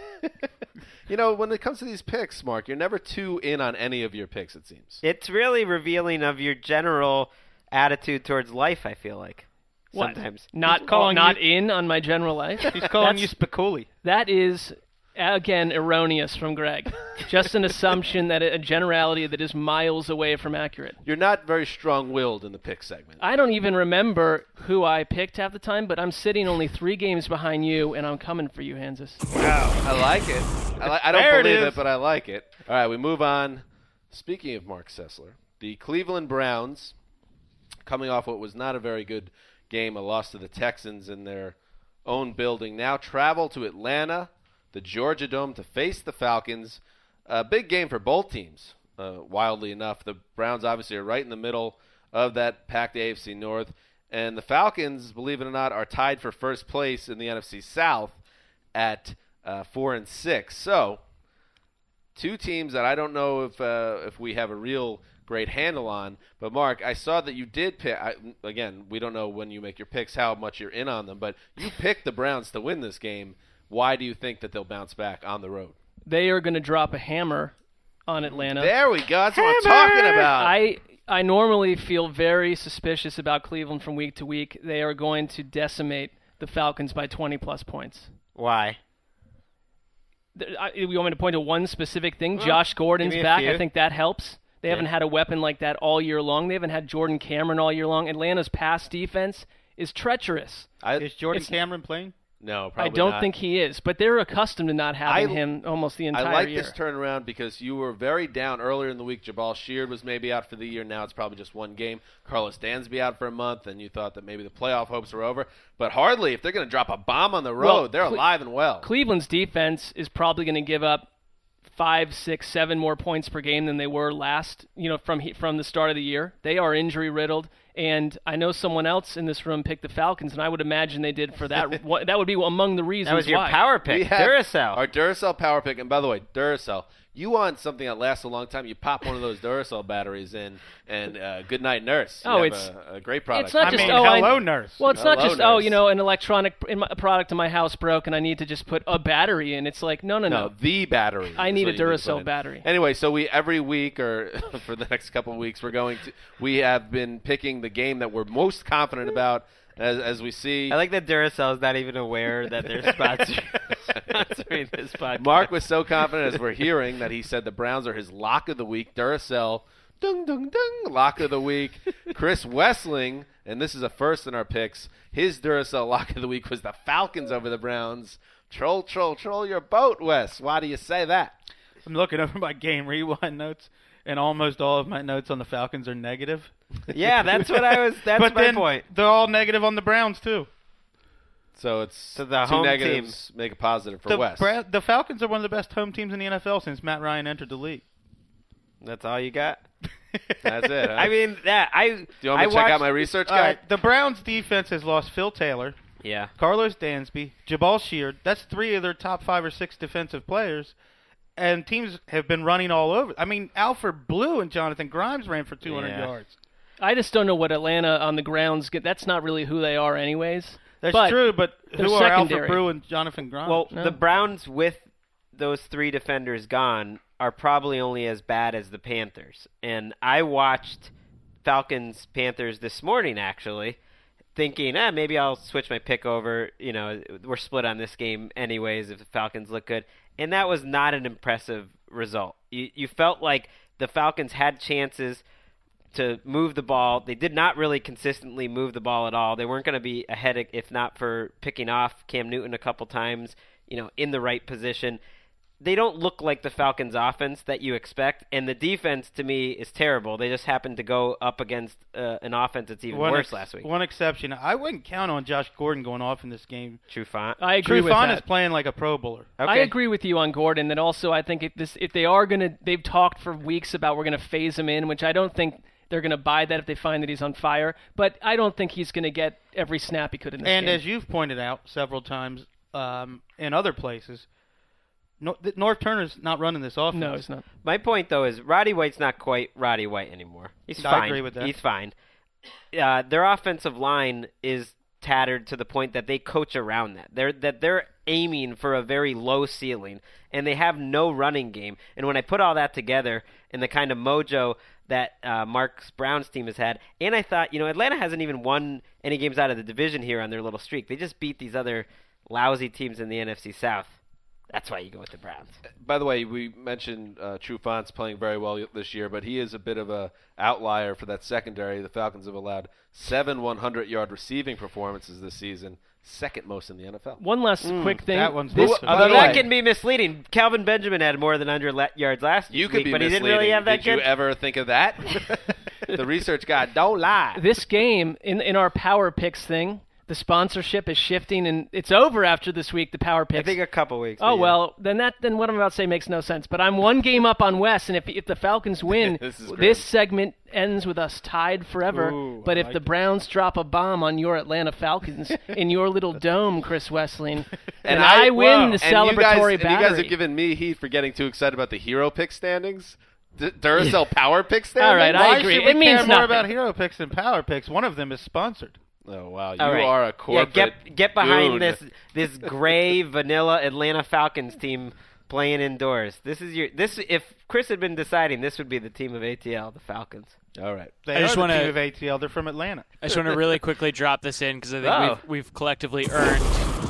You know, when it comes to these picks, Mark, you're never too in on any of your picks, it seems. It's really revealing of your general attitude towards life, I feel like. What? Sometimes. Not He's calling not you- in on my general life. He's calling That's- you Spiculi. That is, again, erroneous from Greg. Just an assumption that a generality that is miles away from accurate. You're not very strong-willed in the pick segment. I don't even remember who I picked half the time, but I'm sitting only three games behind you, and I'm coming for you, Hansis. I like it. I, li- I don't There it believe is. it, but I like it. All right, we move on. Speaking of Mark Sessler, the Cleveland Browns, coming off what was not a very good game, a loss to the Texans in their own building, now travel to Atlanta, the Georgia Dome, to face the Falcons. A big game for both teams, uh, wildly enough. The Browns obviously are right in the middle of that packed A F C North, and the Falcons, believe it or not, are tied for first place in the N F C South at uh, four and six. So, two teams that I don't know if uh, if we have a real great handle on. But Mark, I saw that you did pick. I, again, we don't know when you make your picks how much you're in on them, but you picked the Browns to win this game. Why do you think that they'll bounce back on the road? They are going to drop a hammer on Atlanta. There we go. That's what I'm talking about. I I normally feel very suspicious about Cleveland from week to week. They are going to decimate the Falcons by twenty plus points. Why? Th- I, you want me to point to one specific thing? Well, Josh Gordon's give me a back. few. I think that helps. They Yeah. haven't had a weapon like that all year long. They haven't had Jordan Cameron all year long. Atlanta's pass defense is treacherous. I, Is Jordan It's- Cameron playing? no, probably I don't not. think he is, but they're accustomed to not having I- him almost the entire I like year. this turnaround because you were very down earlier in the week. Jabal Sheard was maybe out for the year. Now it's probably just one game. Carlos Dansby out for a month, and you thought that maybe the playoff hopes were over. But hardly. If they're going to drop a bomb on the road, Well, they're Cle- alive and well. Cleveland's defense is probably going to give up five, six, seven more points per game than they were last. You know, from he, from the start of the year, they are injury riddled. And I know someone else in this room picked the Falcons, and I would imagine they did for that. What- that would be among the reasons That was your why. power We pick, have Duracell. Our Duracell power pick. And by the way, Duracell, you want something that lasts a long time, you pop one of those Duracell batteries in, and uh, good night, nurse. You Oh, have it's- a, a great product. It's not I just mean, oh, I- hello, nurse. Well, it's not Hello, just oh, nurse. you know, an electronic in my, a product in my house broke, and I need to just put a battery in. It's like no, no, no. No, the battery. I is need what a you to Duracell put in. battery. Anyway, so we every week or for the next couple of weeks, we're going to we have been picking the game that we're most confident about. As, as we see, I like that Duracell is not even aware that they're sponsoring, sponsoring this podcast. Mark was so confident as we're hearing that he said the Browns are his lock of the week. Duracell, dung dung dung, lock of the week. Chris Wessling, and this is a first in our picks. His Duracell lock of the week was the Falcons over the Browns. Troll, troll, troll your boat, Wes. Why do you say that? I'm looking over my game rewind notes, and almost all of my notes on the Falcons are negative. Yeah, that's what I was. That's but my then point. they're all negative on the Browns too. So it's So the two home negatives make a positive for The, Wes. Bra- the Falcons are one of the best home teams in the N F L since Matt Ryan entered the league. That's all you got. That's it. Huh? I mean, that I. do you want me I to check out watched- my research All guide? right, the Browns defense has lost Phil Taylor, Yeah. Carlos Dansby, Jabal Sheard. That's three of their top five or six defensive players. And teams have been running all over. I mean, Alfred Blue and Jonathan Grimes ran for two hundred Yeah. yards. I just don't know what Atlanta on the grounds get. That's not really who they are, anyways. That's But true, but they're who are secondary. Alfred Blue and Jonathan Grimes? Well, No. the Browns with those three defenders gone are probably only as bad as the Panthers. And I watched Falcons-Panthers this morning, actually, thinking, eh, maybe I'll switch my pick over. You know, we're split on this game anyways if the Falcons look good. And that was not an impressive result. You, you felt like the Falcons had chances to move the ball. They did not really consistently move the ball at all. They weren't going to be ahead if not for picking off Cam Newton a couple times, you know, in the right position. They don't look like the Falcons offense that you expect, and the defense to me is terrible. They just happened to go up against uh, an offense that's even one worse ex- last week. One exception. I wouldn't count on Josh Gordon going off in this game. Trufant. I agree with Trufant that. is playing like a Pro Bowler. Okay. I agree with you on Gordon. That also, I think if this, if they are gonna, they've talked for weeks about we're gonna phase him in, which I don't think they're gonna buy that if they find that he's on fire. But I don't think he's gonna get every snap he could in this And game. as you've pointed out several times um, in other places, no, th- North Turner's not running this offense. no, he's not. My point, though, is Roddy White's not quite Roddy White anymore. He's I fine. agree with that. He's fine. Uh, their offensive line is tattered to the point that they coach around that. They're that they're aiming for a very low ceiling, and they have no running game. And when I put all that together and the kind of mojo that uh, Mark Brown's team has had, and I thought, you know, Atlanta hasn't even won any games out of the division here on their little streak. They just beat these other lousy teams in the N F C South. That's why you go with the Browns. By the way, we mentioned uh, Trufant's playing very well this year, but he is a bit of a outlier for that secondary. The Falcons have allowed seven hundred-yard receiving performances this season, second most in the N F L. One last quick thing. that one's This, worse. by Well, the that way, can be misleading. Calvin Benjamin had more than one hundred le- yards last You week, could be but he misleading. didn't really have that Did good. you ever think of that? The research guy, don't lie. this game in in our power picks thing, the sponsorship is shifting, and it's over after this week. The power picks. I think a couple weeks. Oh but yeah. well, then that then what I'm about to say makes no sense. But I'm one game up on Wes, and if if the Falcons win, This is this, great. segment ends with us tied forever. Ooh, but I if like the it. Browns drop a bomb on your Atlanta Falcons in your little dome, Chris Wessling, and I- I, win wow. the and you guys, celebratory and battery. you guys have given me heat for getting too excited about the hero pick standings. D- Duracell power pick standings. All right, I Why agree. should we It means care more nothing. about hero picks than power picks? One of them is sponsored. Oh wow, you All right. are a corporate. Yeah, get get behind goon. this this gray vanilla Atlanta Falcons team playing indoors. This is your this. If Chris had been deciding, this would be the team of A T L, the Falcons. All right. They I are just the wanna- team of A T L. They're from Atlanta. I just want to really quickly drop this in because I think Oh. we've, we've collectively earned.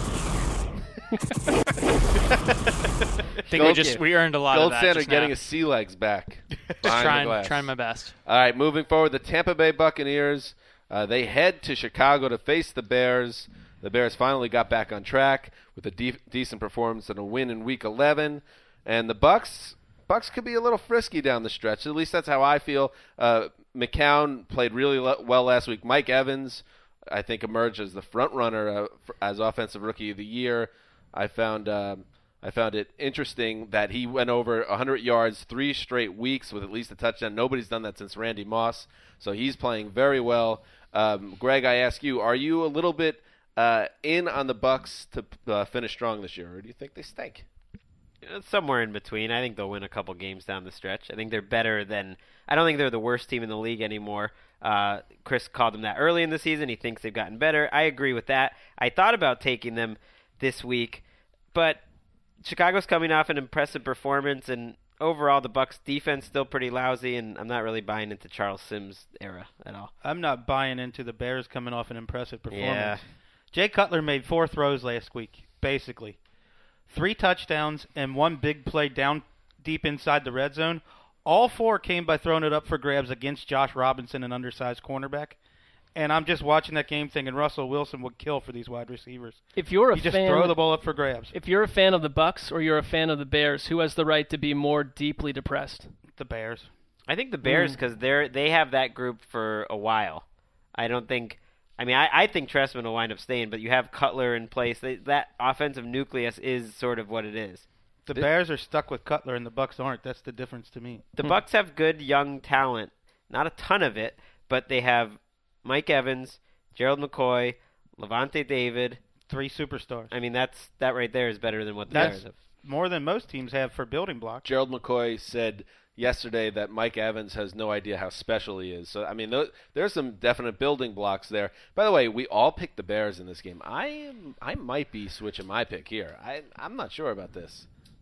I think we Gold- just we earned a lot Gold of that. Standard just getting now. his sea legs back. Just behind the trying, glass. trying my best. All right, moving forward, the Tampa Bay Buccaneers, uh, they head to Chicago to face the Bears. The Bears finally got back on track with a de- decent performance and a win in Week eleven. And the Bucks, Bucks could be a little frisky down the stretch. At least that's how I feel. Uh, McCown played really le- well last week. Mike Evans, I think, emerged as the front runner uh, for, as Offensive Rookie of the Year. I found um, I found it interesting that he went over one hundred yards three straight weeks with at least a touchdown. Nobody's done that since Randy Moss, so he's playing very well. Um, Greg, I ask you, are you a little bit uh, in on the Bucks to uh, finish strong this year, or do you think they stink? It's somewhere in between. I think they'll win a couple games down the stretch. I think they're better than. I don't think they're the worst team in the league anymore. Uh, Chris called them that early in the season. He thinks they've gotten better. I agree with that. I thought about taking them this week, but Chicago's coming off an impressive performance, and overall the Bucks defense still pretty lousy, and I'm not really buying into Charles Sims' era at all. I'm not buying into the Bears coming off an impressive performance. Yeah. Jay Cutler made four throws last week, basically. Three touchdowns and one big play down deep inside the red zone. All four came by throwing it up for grabs against Josh Robinson, an undersized cornerback. And I'm just watching that game thinking Russell Wilson would kill for these wide receivers. if you're a You just fan, throw the ball up for grabs. if you're a fan of the Bucks or you're a fan of the Bears, who has the right to be more deeply depressed? The Bears. I think the Bears, Mm. because they're they have that group for a while. I don't think. I mean, I, I think Trestman will wind up staying, but you have Cutler in place. They, that offensive nucleus is sort of what it is. The Bears are stuck with Cutler and the Bucks aren't. That's the difference to me. The Bucks have good young talent, not a ton of it, but they have Mike Evans, Gerald McCoy, Levante David. Three superstars. I mean, that's that right there is better than what the That's Bears have. more than most teams have for building blocks. Gerald McCoy said yesterday that Mike Evans has no idea how special he is. So, I mean, th- there's some definite building blocks there. By the way, we all picked the Bears in this game. I am, I might be switching my pick here. I, I'm not sure about this.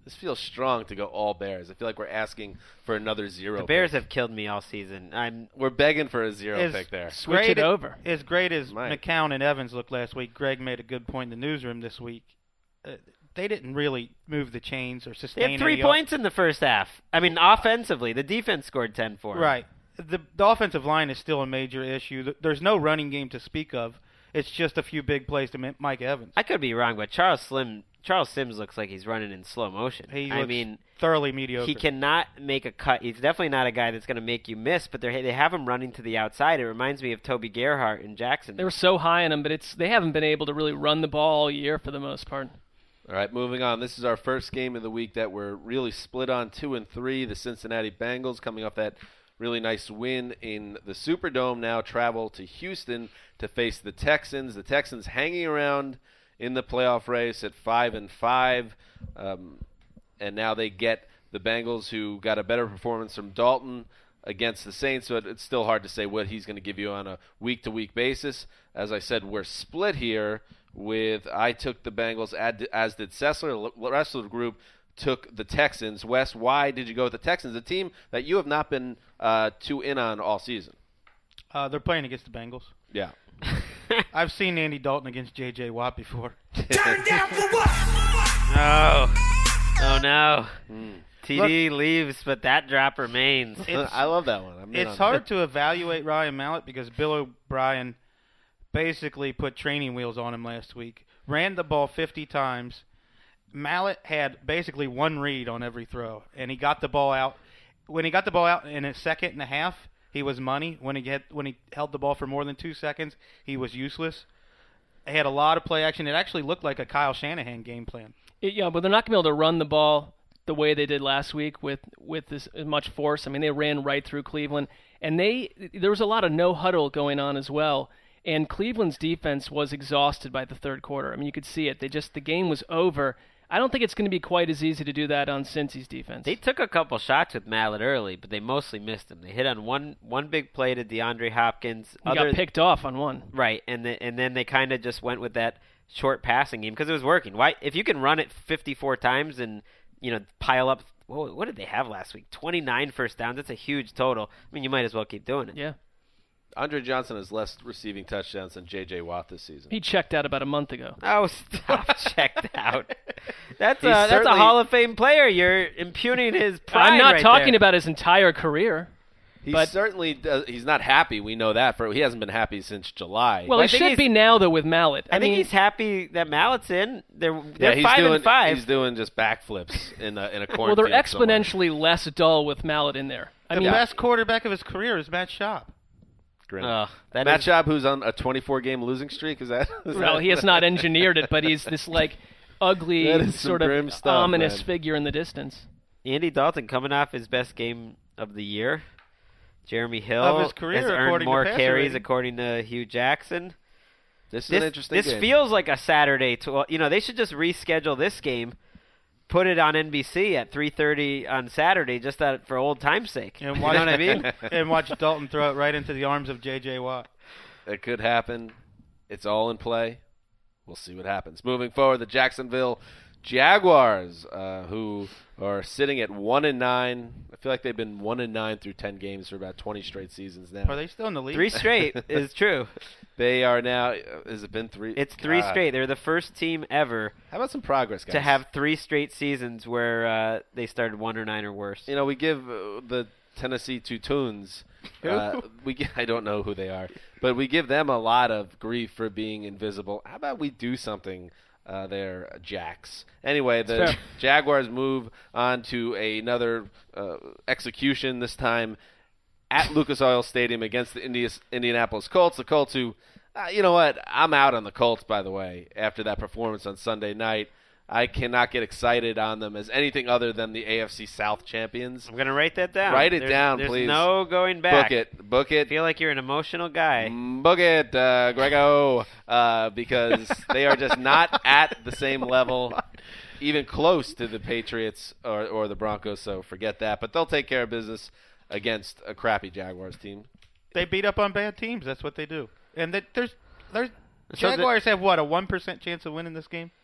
This feels strong to go all Bears. I feel like we're asking for another zero. The Bears pick. have killed me all season. I'm We're begging for a zero As pick there. Switch great it over. As great as Might. McCown and Evans looked last week, Greg made a good point in the newsroom this week. Uh, they didn't really move the chains or They sustain had three any points in the first half. I mean, offensively, the defense scored ten for 'em. Right. The, the offensive line is still a major issue. Th- There's no running game to speak of. It's just a few big plays to M- Mike Evans. I could be wrong, but Charles Slim, Charles Sims looks like he's running in slow motion. He I looks mean, thoroughly mediocre. he cannot make a cut. He's definitely not a guy that's going to make you miss, but they they have him running to the outside. It reminds me of Toby Gerhart in Jackson. They were so high on him, but it's they haven't been able to really run the ball all year for the most part. All right, moving on. This is our first game of the week that we're really split on, two and three. The Cincinnati Bengals coming off that really nice win in the Superdome now travel to Houston to face the Texans. The Texans hanging around in the playoff race at five and five, um, and now they get the Bengals, who got a better performance from Dalton against the Saints. So it, it's still hard to say what he's going to give you on a week-to-week basis. As I said, we're split here. With I took the Bengals, as did Sessler. The rest of the group took the Texans. Wes, why did you go with the Texans, a team that you have not been uh, too in on all season? Uh, they're playing against the Bengals. Yeah. I've seen Andy Dalton against J J. Watt before. Turn down for what? Oh, oh no. Mm. T D leaves, but that drop remains. It's- I love that one. I'm in It's on hard that. to evaluate Ryan Mallett because Bill O'Brien basically put training wheels on him last week. Ran the ball fifty times. Mallett had basically one read on every throw, and he got the ball out. When he got the ball out in a second and a half, he was money. When he get when he held the ball for more than two seconds, he was useless. He had a lot of play action. It actually looked like a Kyle Shanahan game plan. It, yeah, but they're not going to be able to run the ball the way they did last week with with this much force. I mean, they ran right through Cleveland, and they there was a lot of no huddle going on as well. And Cleveland's defense was exhausted by the third quarter. I mean, you could see it. They just the game was over. I don't think it's going to be quite as easy to do that on Cincy's defense. They took a couple shots with Mallett early, but they mostly missed him. They hit on one one big play to DeAndre Hopkins. He Other, got picked off on one. Right, and the, and then they kind of just went with that short passing game because it was working. Why? If you can run it fifty-four times and you know pile up, whoa, what did they have last week? twenty-nine first downs. That's a huge total. I mean, you might as well keep doing it. Yeah. Andre Johnson has less receiving touchdowns than J J. Watt this season. He checked out about a month ago. Oh, stop! Checked out. That's a He's that's a certainly- Hall of Fame player. You're impugning his pride. I'm not right talking there. about his entire career. He But- certainly does, he's not happy. We know that. For he hasn't been happy since July. Well, I he think should he's- be now, though, with Mallet. I, I, think mean, he's happy that Mallett's in. They're yeah, they're he's five doing and five. he's doing just backflips in a in a cornfield. well, they're somewhere. exponentially less dull with Mallet in there. I The mean, best quarterback of his career is Matt Schaub. Grin. Ugh, that Matt is- Schaub, who's on a twenty-four game losing streak, is that? Is well, that he has not engineered it, but he's this like ugly, That is some sort of grim stuff, ominous man. figure in the distance. Andy Dalton coming off his best game of the year. Jeremy Hill Of his career, has earned according to more passer carries, rating. according to Hugh Jackson. This is This, an interesting this game. feels like a Saturday. To, you know, they should just reschedule this game, put it on N B C at three thirty on Saturday, just that for old time's sake. And You watch, know what I mean? and watch Dalton throw it right into the arms of J J. Watt. It could happen. It's all in play. We'll see what happens. Moving forward, the Jacksonville Jaguars, uh, who are sitting at one and nine. I feel like they've been one and nine through ten games for about twenty straight seasons now. Are they still in the league? Three straight is true. They are now. uh, Has it been three? It's three God. straight. They're the first team ever How about some progress, guys? to have three straight seasons where uh, they started one or nine or worse. You know, we give uh, the Tennessee Teutoons. Uh, we gi- I don't know who they are, but we give them a lot of grief for being invisible. How about we do something uh, there, Jacks? Anyway, the fair. Jaguars move on to another uh, execution. This time at Lucas Oil Stadium against the Indias, Indianapolis Colts. The Colts, who, uh, you know what? I'm out on the Colts. By the way, after that performance on Sunday night. I cannot get excited on them as anything other than the A F C South champions. I'm gonna write that down. Write it There's- down, there's please. no going back. Book it. Book I it. feel like you're an emotional guy. Book it, uh, Grego, uh, because they are just not at the same level, even close to the Patriots or, or the Broncos, so forget that. But they'll take care of business against a crappy Jaguars team. They beat up on bad teams. That's what they do. And that there's there's So the- Jaguars have what a one percent chance of winning this game.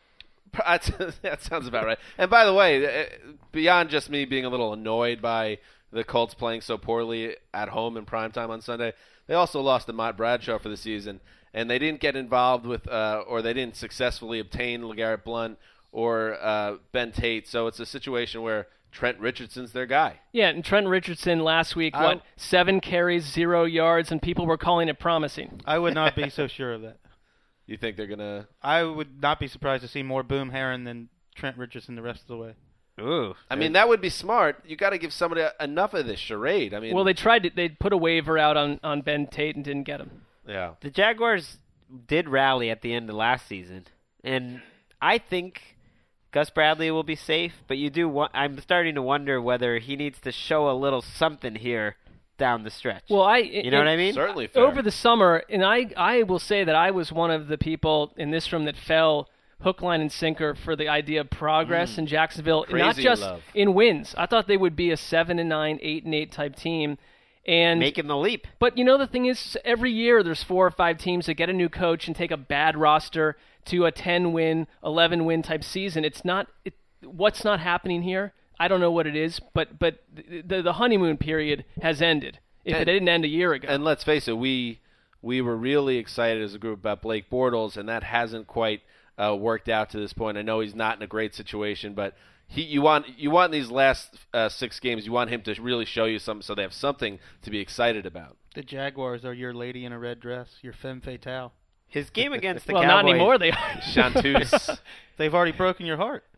That sounds about right. And by the way, beyond just me being a little annoyed by the Colts playing so poorly at home in primetime on Sunday, they also lost to Mott Bradshaw for the season, and they didn't get involved with, uh, or they didn't successfully obtain LeGarrette Blount or uh, Ben Tate. So it's a situation where Trent Richardson's their guy. Yeah, and Trent Richardson last week, what, seven carries, zero yards, and people were calling it promising. I would not be so sure of that. You think they're going to... I would not be surprised to see more Boom Herron than Trent Richardson the rest of the way. Ooh. I mean, that would be smart. You got to give somebody enough of this charade. I mean, well, they tried to. They put a waiver out on, on Ben Tate and didn't get him. Yeah. The Jaguars did rally at the end of last season, and I think Gus Bradley will be safe. But you do. Wa- I'm starting to wonder whether he needs to show a little something here down the stretch. Well, I. You know what I mean? Certainly fair. Over the summer, and I, I will say that I was one of the people in this room that fell hook, line, and sinker for the idea of progress Mm. in Jacksonville, Crazy not just love. in wins. I thought they would be a seven and nine, eight and eight type team, and making the leap. But you know the thing is, every year there's four or five teams that get a new coach and take a bad roster to a ten win, eleven win type season. It's not it, what's not happening here. I don't know what it is, but but the the honeymoon period has ended. If And- it didn't end a year ago. And let's face it, we we were really excited as a group about Blake Bortles, and that hasn't quite uh, worked out to this point. I know he's not in a great situation, but he you want you want in these last uh, six games, you want him to really show you something, so they have something to be excited about. The Jaguars are your lady in a red dress, your femme fatale. His game against the well, Cowboys. not anymore. They are. Chanteuse. They've already broken your heart.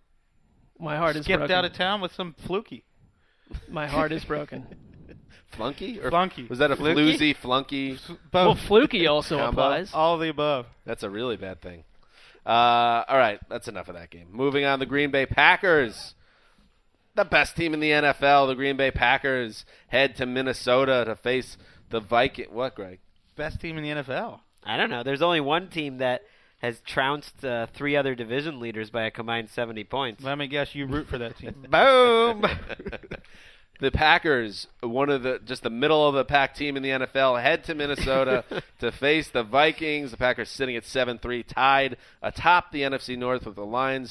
My heart is Skipped broken. out of town with some fluky. My heart is broken. Flunky? Or Flunky. Was that a Fluky? floozy, flunky? Well, fluky also Combo. applies. All of the above. That's a really bad thing. Uh, all right, that's enough of that game. Moving on, the Green Bay Packers. The best team in the N F L, the Green Bay Packers, head to Minnesota to face the Vikings. What, Greg? Best team in the N F L. I don't know. There's only one team that has trounced uh, three other division leaders by a combined seventy points. Let me guess, you root for that team. Boom! The Packers, one of the just the middle of the pack team in the N F L, head to Minnesota to face the Vikings. The Packers sitting at seven three, tied atop the N F C North with the Lions.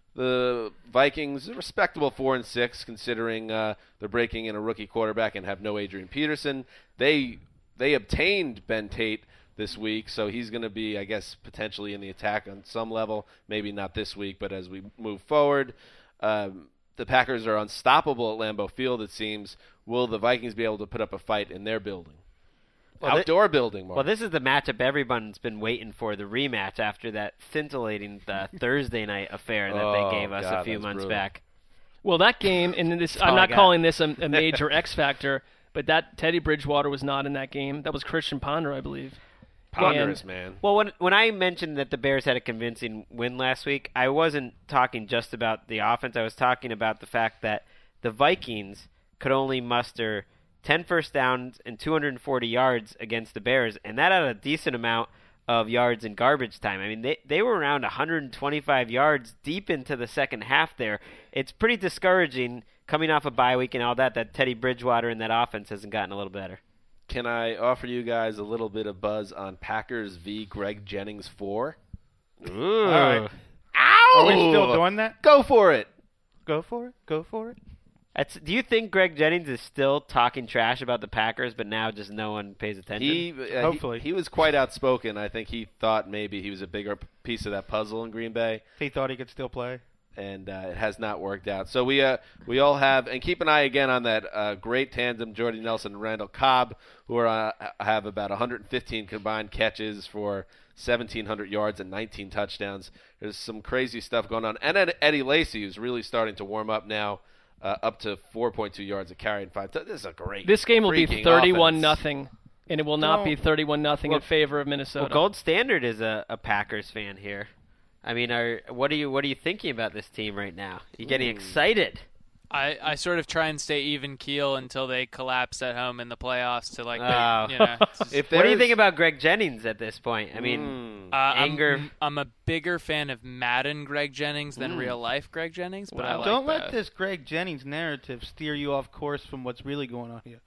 The Vikings, a respectable four and six, considering uh, they're breaking in a rookie quarterback and have no Adrian Peterson. They they obtained Ben Tate this week, so he's going to be, I guess, potentially in the attack on some level. Maybe not this week, but as we move forward. Um, The Packers are unstoppable at Lambeau Field, it seems. Will the Vikings be able to put up a fight in their building? Well, Outdoor building, Mark. Well, this is the matchup everyone's been waiting for, the rematch after that scintillating uh, Thursday night affair that Oh, they gave us God, a few that was months brutal. back. Well, that game, and this, all I'm I not got. calling this a, a major X factor, but that Teddy Bridgewater was not in that game. That was Christian Ponder, I believe. Ponderous, And- man. Well, when when I mentioned that the Bears had a convincing win last week, I wasn't talking just about the offense. I was talking about the fact that the Vikings could only muster ten first downs and two hundred forty yards against the Bears, and that had a decent amount of yards in garbage time. I mean, they, they were around one hundred twenty-five yards deep into the second half there. It's pretty discouraging coming off a bye week and all that, that Teddy Bridgewater and that offense hasn't gotten a little better. Can I offer you guys a little bit of buzz on Packers v. Greg Jennings four? Ooh. All right. Ow! Are we still doing that? Go for it. Go for it. Go for it. That's, do you think Greg Jennings is still talking trash about the Packers, but now just no one pays attention? He, uh, Hopefully. he, he was quite outspoken. I think he thought maybe he was a bigger p- piece of that puzzle in Green Bay. He thought he could still play. And uh, it has not worked out. So we uh, we all have, and keep an eye again on that uh, great tandem, Jordy Nelson and Randall Cobb, who are uh, have about one hundred fifteen combined catches for seventeen hundred yards and nineteen touchdowns. There's some crazy stuff going on. And Ed, Eddie Lacy, who's really starting to warm up now, uh, up to four point two yards a carry and five. T- this is a great. This game will be freaking thirty-one offense. nothing, and it will not No. be thirty-one nothing in favor of Minnesota. Well, Gold Standard is a, a Packers fan here. I mean, are what are you what are you thinking about this team right now? You getting excited? I, I sort of try and stay even keel until they collapse at home in the playoffs to like, Oh. they, you know. it's just- If What do you there's- think about Greg Jennings at this point? I mean, Mm. uh, I'm- anger- I'm, a bigger fan of Madden Greg Jennings than real life Greg Jennings, but I like Don't both. let this Greg Jennings narrative steer you off course from what's really going on here.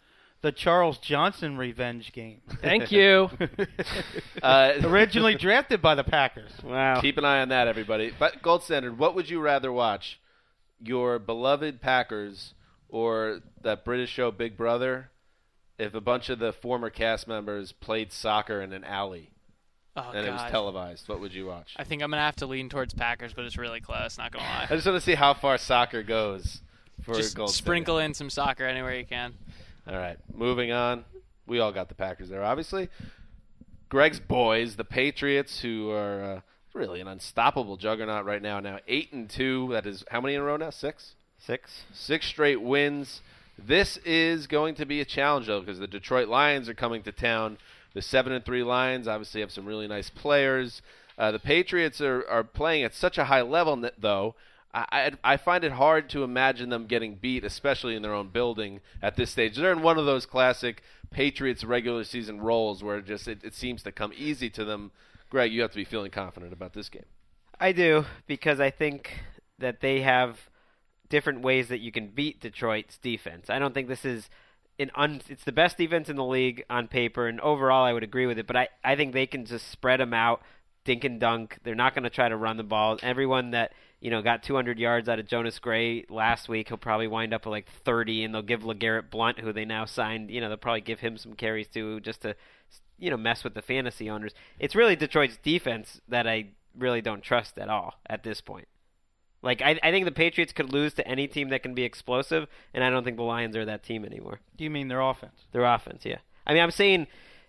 The Charles Johnson revenge game. Thank you. Uh, Originally drafted by the Packers. Wow. Keep an eye on that, everybody. But Gold Standard, what would you rather watch? Your beloved Packers or that British show Big Brother if a bunch of the former cast members played soccer in an alley Oh, and God. it was televised? What would you watch? I think I'm going to have to lean towards Packers, but it's really close, not going to lie. I just want to see how far soccer goes for Just Gold sprinkle Standard. in some soccer anywhere you can. All right, moving on. We all got the Packers there, obviously. Greg's boys, the Patriots, who are uh, really an unstoppable juggernaut right now. Now eight and two. That is how many in a row now? Six. Six. Six straight wins. This is going to be a challenge, though, because the Detroit Lions are coming to town. The seven and three Lions obviously have some really nice players. Uh, the Patriots are, are playing at such a high level, though. I, I find it hard to imagine them getting beat, especially in their own building at this stage. They're in one of those classic Patriots regular season roles where it just it, it seems to come easy to them. Greg, you have to be feeling confident about this game. I do, because I think that they have different ways that you can beat Detroit's defense. I don't think this is an un- it's the best defense in the league on paper, and overall I would agree with it, but I, I think they can just spread them out, dink and dunk. They're not going to try to run the ball. Everyone that you know, got two hundred yards out of Jonas Gray last week. He'll probably wind up with like thirty, and they'll give LeGarrette Blount, who they now signed, you know, they'll probably give him some carries too, just to, you know, mess with the fantasy owners. It's really Detroit's defense that I really don't trust at all at this point. Like, I, I think the Patriots could lose to any team that can be explosive, and I don't think the Lions are that team anymore. Do you mean their offense? Their offense, yeah. I mean, I'm saying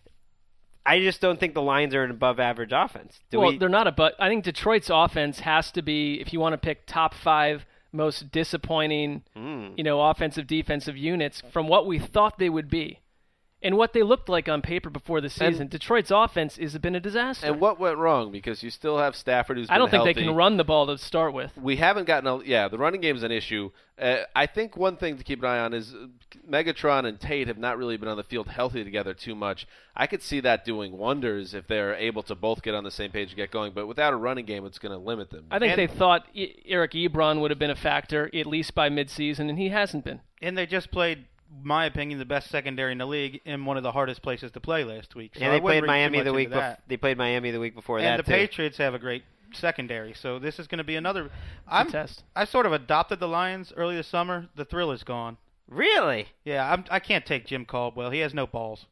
I just don't think the Lions are an above-average offense. Do well, we? they're not a but. I think Detroit's offense has to be, if you want to pick top five most disappointing, Mm. you know, offensive defensive units from what we thought they would be, and what they looked like on paper before the season. And- Detroit's offense has been a disaster. And what went wrong? Because you still have Stafford, who's I don't been think they healthy. can run the ball to start with. We haven't gotten a yeah. The running game is an issue. Uh, I think one thing to keep an eye on is uh, Megatron and Tate have not really been on the field healthy together too much. I could see that doing wonders if they're able to both get on the same page and get going. But without a running game, it's going to limit them. I think And- they thought e- Eric Ebron would have been a factor at least by midseason, and he hasn't been. And they just played, my opinion, the best secondary in the league in one of the hardest places to play last week. So Yeah, I they wouldn't played read too Miami much the week. into Bef- that. they played Miami the week before And that the too. Patriots have a great secondary, so this is going to be another. I'm, test. I sort of adopted the Lions early this summer. The thrill is gone. Really? Yeah, I'm, I can't take Jim Caldwell. He has no balls.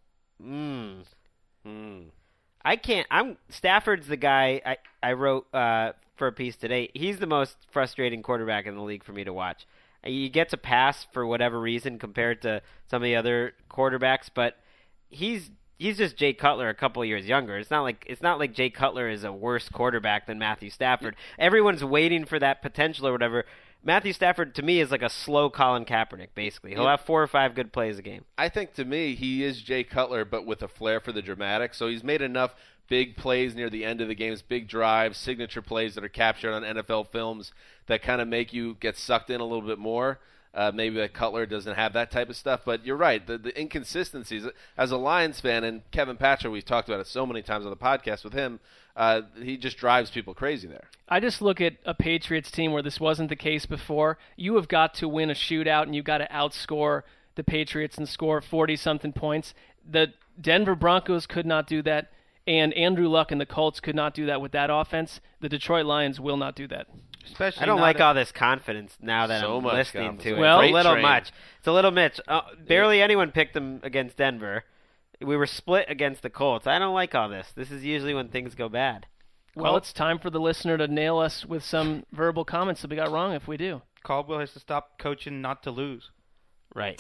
Mm. Hmm. I can't. I'm Stafford's the guy I I wrote uh, for a piece today. He's the most frustrating quarterback in the league for me to watch. He gets a pass for whatever reason compared to some of the other quarterbacks, but he's he's just Jay Cutler a couple of years younger. It's not like it's not like Jay Cutler is a worse quarterback than Matthew Stafford. Everyone's waiting for that potential or whatever. Matthew Stafford, to me, is like a slow Colin Kaepernick, basically. He'll Yeah. have four or five good plays a game. I think to me he is Jay Cutler, but with a flair for the dramatic. So he's made enough big plays near the end of the games, big drives, signature plays that are captured on N F L films that kind of make you get sucked in a little bit more. Uh, maybe that Cutler doesn't have that type of stuff, but you're right. The, the inconsistencies, as a Lions fan, and Kevin Patcher, we've talked about it so many times on the podcast with him, uh, he just drives people crazy there. I just look at a Patriots team where this wasn't the case before. You have got to win a shootout, and you've got to outscore the Patriots and score forty-something points. The Denver Broncos could not do that, and Andrew Luck and the Colts could not do that with that offense. The Detroit Lions will not do that. Especially I don't not like if- all this confidence now that So I'm much listening confidence. to it. Well- it's a little Freight train. much. It's a little much. Uh, barely anyone picked them against Denver. We were split against the Colts. I don't like all this. This is usually when things go bad. Well, it's time for the listener to nail us with some verbal comments that we got wrong if we do. Caldwell has to stop coaching not to lose. Right.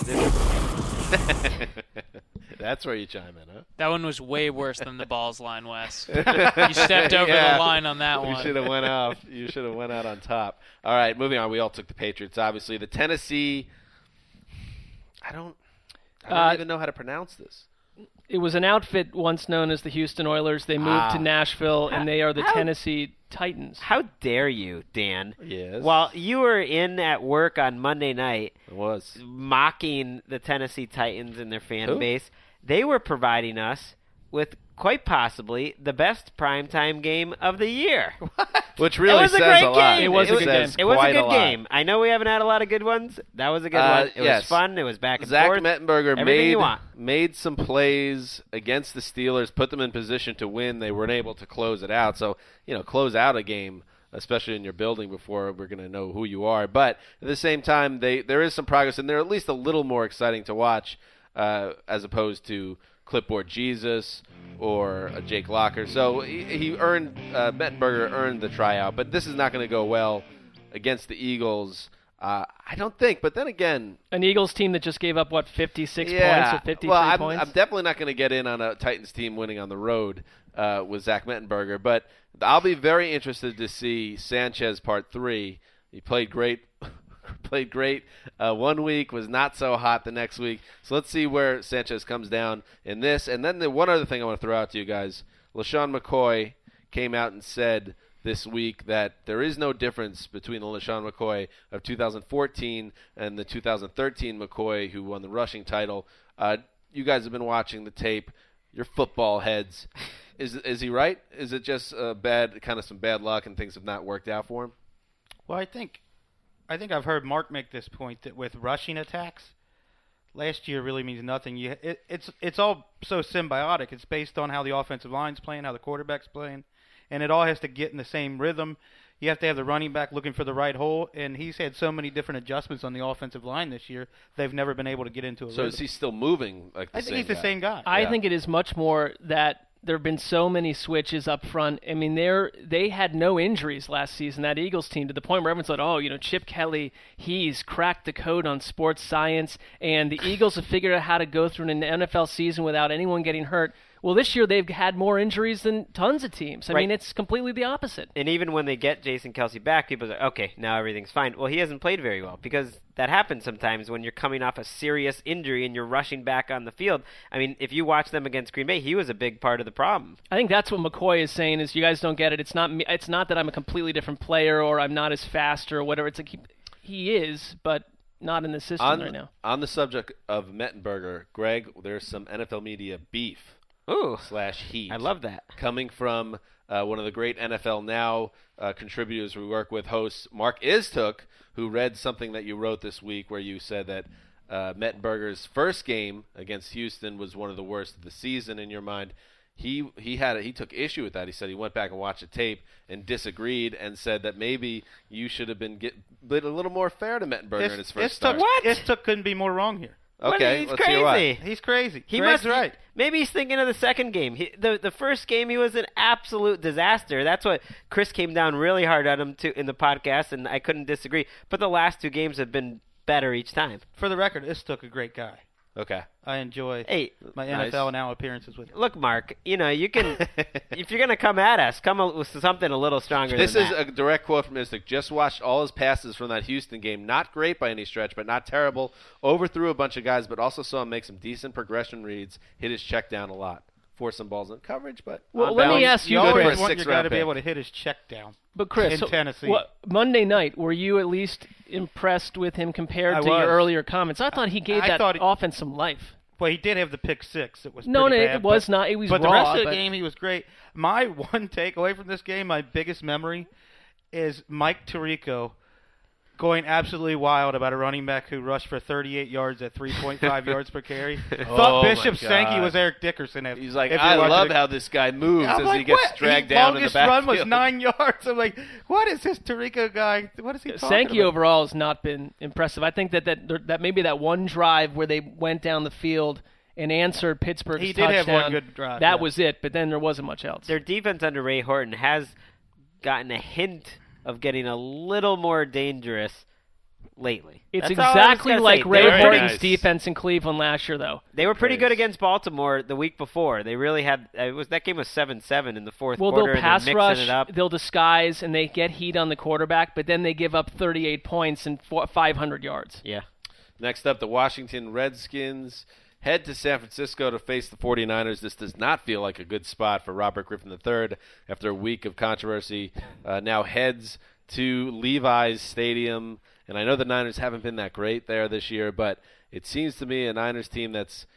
That's where you chime in, huh? That one was way worse than the balls line, Wes. You stepped over Yeah. the line on that You one. should have went out. You should have went out on top. All right, moving on. We all took the Patriots, obviously. The Tennessee. I don't. I don't Uh, even know how to pronounce this. It was an outfit once known as the Houston Oilers. They moved Ah. to Nashville, and they are the How- Tennessee Titans. How dare you, Dan? Yes. While you were in at work on Monday night it was. mocking the Tennessee Titans and their fan Who? base, they were providing us with quite possibly the best primetime game of the year. Which really it was says a great a lot. game. It was a good says game. It was a quite good lot. game. I know we haven't had a lot of good ones. That was a good Uh, one. It yes. was fun. It was back and Zach forth. Mettenberger Everything made you want. made some plays against the Steelers, put them in position to win. They weren't able to close it out. So, you know, close out a game, especially in your building, before we're going to know who you are. But at the same time, they there is some progress, and they're at least a little more exciting to watch uh, as opposed to Clipboard Jesus or uh, Jake Locker. So he, he earned, uh, Mettenberger earned the tryout, but this is not going to go well against the Eagles. Uh, I don't think, but then again, An Eagles team that just gave up, what, fifty-six yeah, points or fifty-three well, I'm, points? I'm definitely not going to get in on a Titans team winning on the road uh, with Zach Mettenberger, but I'll be very interested to see Sanchez part three. He played great. Played great uh, one week, was not so hot the next week. So let's see where Sanchez comes down in this. And then the one other thing I want to throw out to you guys, LaShawn McCoy came out and said this week that there is no difference between the LaShawn McCoy of two thousand fourteen and the two thousand thirteen McCoy who won the rushing title. Uh, you guys have been watching the tape. You're football heads. Is is he right? Is it just uh, bad, kind of some bad luck and things have not worked out for him? Well, I think I think I've heard Mark make this point that with rushing attacks, last year really means nothing. You it, it's it's all so symbiotic. It's based on how the offensive line's playing, how the quarterback's playing, and it all has to get in the same rhythm. You have to have the running back looking for the right hole, and he's had so many different adjustments on the offensive line this year, they've never been able to get into a So rhythm. is he still moving like the I think same he's the guy? same guy. I Yeah. think it is much more that there have been so many switches up front. I mean, they're, they had no injuries last season, that Eagles team, to the point where everyone's like, oh, you know, Chip Kelly, he's cracked the code on sports science, and the Eagles have figured out how to go through an N F L season without anyone getting hurt. Well, this year they've had more injuries than tons of teams. I Right. mean, it's completely the opposite. And even when they get Jason Kelce back, people are like, okay, now everything's fine. Well, he hasn't played very well because that happens sometimes when you're coming off a serious injury and you're rushing back on the field. I mean, if you watch them against Green Bay, he was a big part of the problem. I think that's what McCoy is saying is you guys don't get it. It's not me, it's not that I'm a completely different player or I'm not as fast or whatever. It's like he, he is, but not in the system On, right now. on the subject of Mettenberger, Greg, there's some N F L media beef Ooh, slash heat. I love that. Coming from uh, one of the great N F L Now uh, contributors we work with, host Mark Istook, who read something that you wrote this week where you said that uh, Mettenberger's first game against Houston was one of the worst of the season in your mind. He he had a, he took issue with that. He said he went back and watched the tape and disagreed and said that maybe you should have been get, been a little more fair to Mettenberger in his first start. What? Istook couldn't be more wrong here. Okay, he's let's crazy. hear why. He's crazy. He Greg's must right. Maybe he's thinking of the second game. He, the the first game he was an absolute disaster. That's what Chris came down really hard on him to in the podcast, and I couldn't disagree. But the last two games have been better each time. For the record, Istook a great guy. Okay. I enjoy Hey, my nice. N F L Now appearances with him. look, Mark. You know you can if you're gonna come at us, come with something a little stronger. This than is that. a direct quote from Istook. Just watched all his passes from that Houston game. Not great by any stretch, but not terrible. Overthrew a bunch of guys, but also saw him make some decent progression reads. Hit his check down a lot. Forced some balls in coverage, but Well, on let me balance, ask You you, good for always a want your guy six-round to be pick. able to hit his check down. But Chris, in so Tennessee. what, Monday night, were you at least impressed with him compared I to was. your earlier comments? I thought he gave I that thought he- offense some life. Well, he did have the pick six. It was No, pretty no, bad, it was but- not. It was But raw, the rest of the but- game, he was great. My one takeaway from this game, my biggest memory, is Mike Tirico going absolutely wild about a running back who rushed for thirty-eight yards at three point five yards per carry. Oh, Thought my Bishop Sankey God. was Eric Dickerson. If, He's like, if I you're watching love it. how this guy moves I'm as like, he gets what? dragged he, down in the longest run was backfield. nine yards. I'm like, what is this Tirico guy? What is he talking Sankey about? overall has not been impressive. I think that, that that maybe that one drive where they went down the field and answered Pittsburgh's He did have touchdown, one good drive, that yeah. was it, but then there wasn't much else. Their defense under Ray Horton has gotten a hint of getting a little more dangerous lately. It's That's all I just exactly gotta like say. Ray They were Very Horton's nice. defense in Cleveland last year, though. They were pretty Praise. good against Baltimore the week before. They really had it was that game was seven seven in the fourth Well, quarter. they'll and they're pass mixing rush, it up. they'll disguise, and they get heat on the quarterback, but then they give up thirty-eight points and four, five hundred yards. Yeah. Next up, the Washington Redskins head to San Francisco to face the 49ers. This does not feel like a good spot for Robert Griffin the third after a week of controversy. Uh, now heads to Levi's Stadium. And I know the Niners haven't been that great there this year, but it seems to me a Niners team that's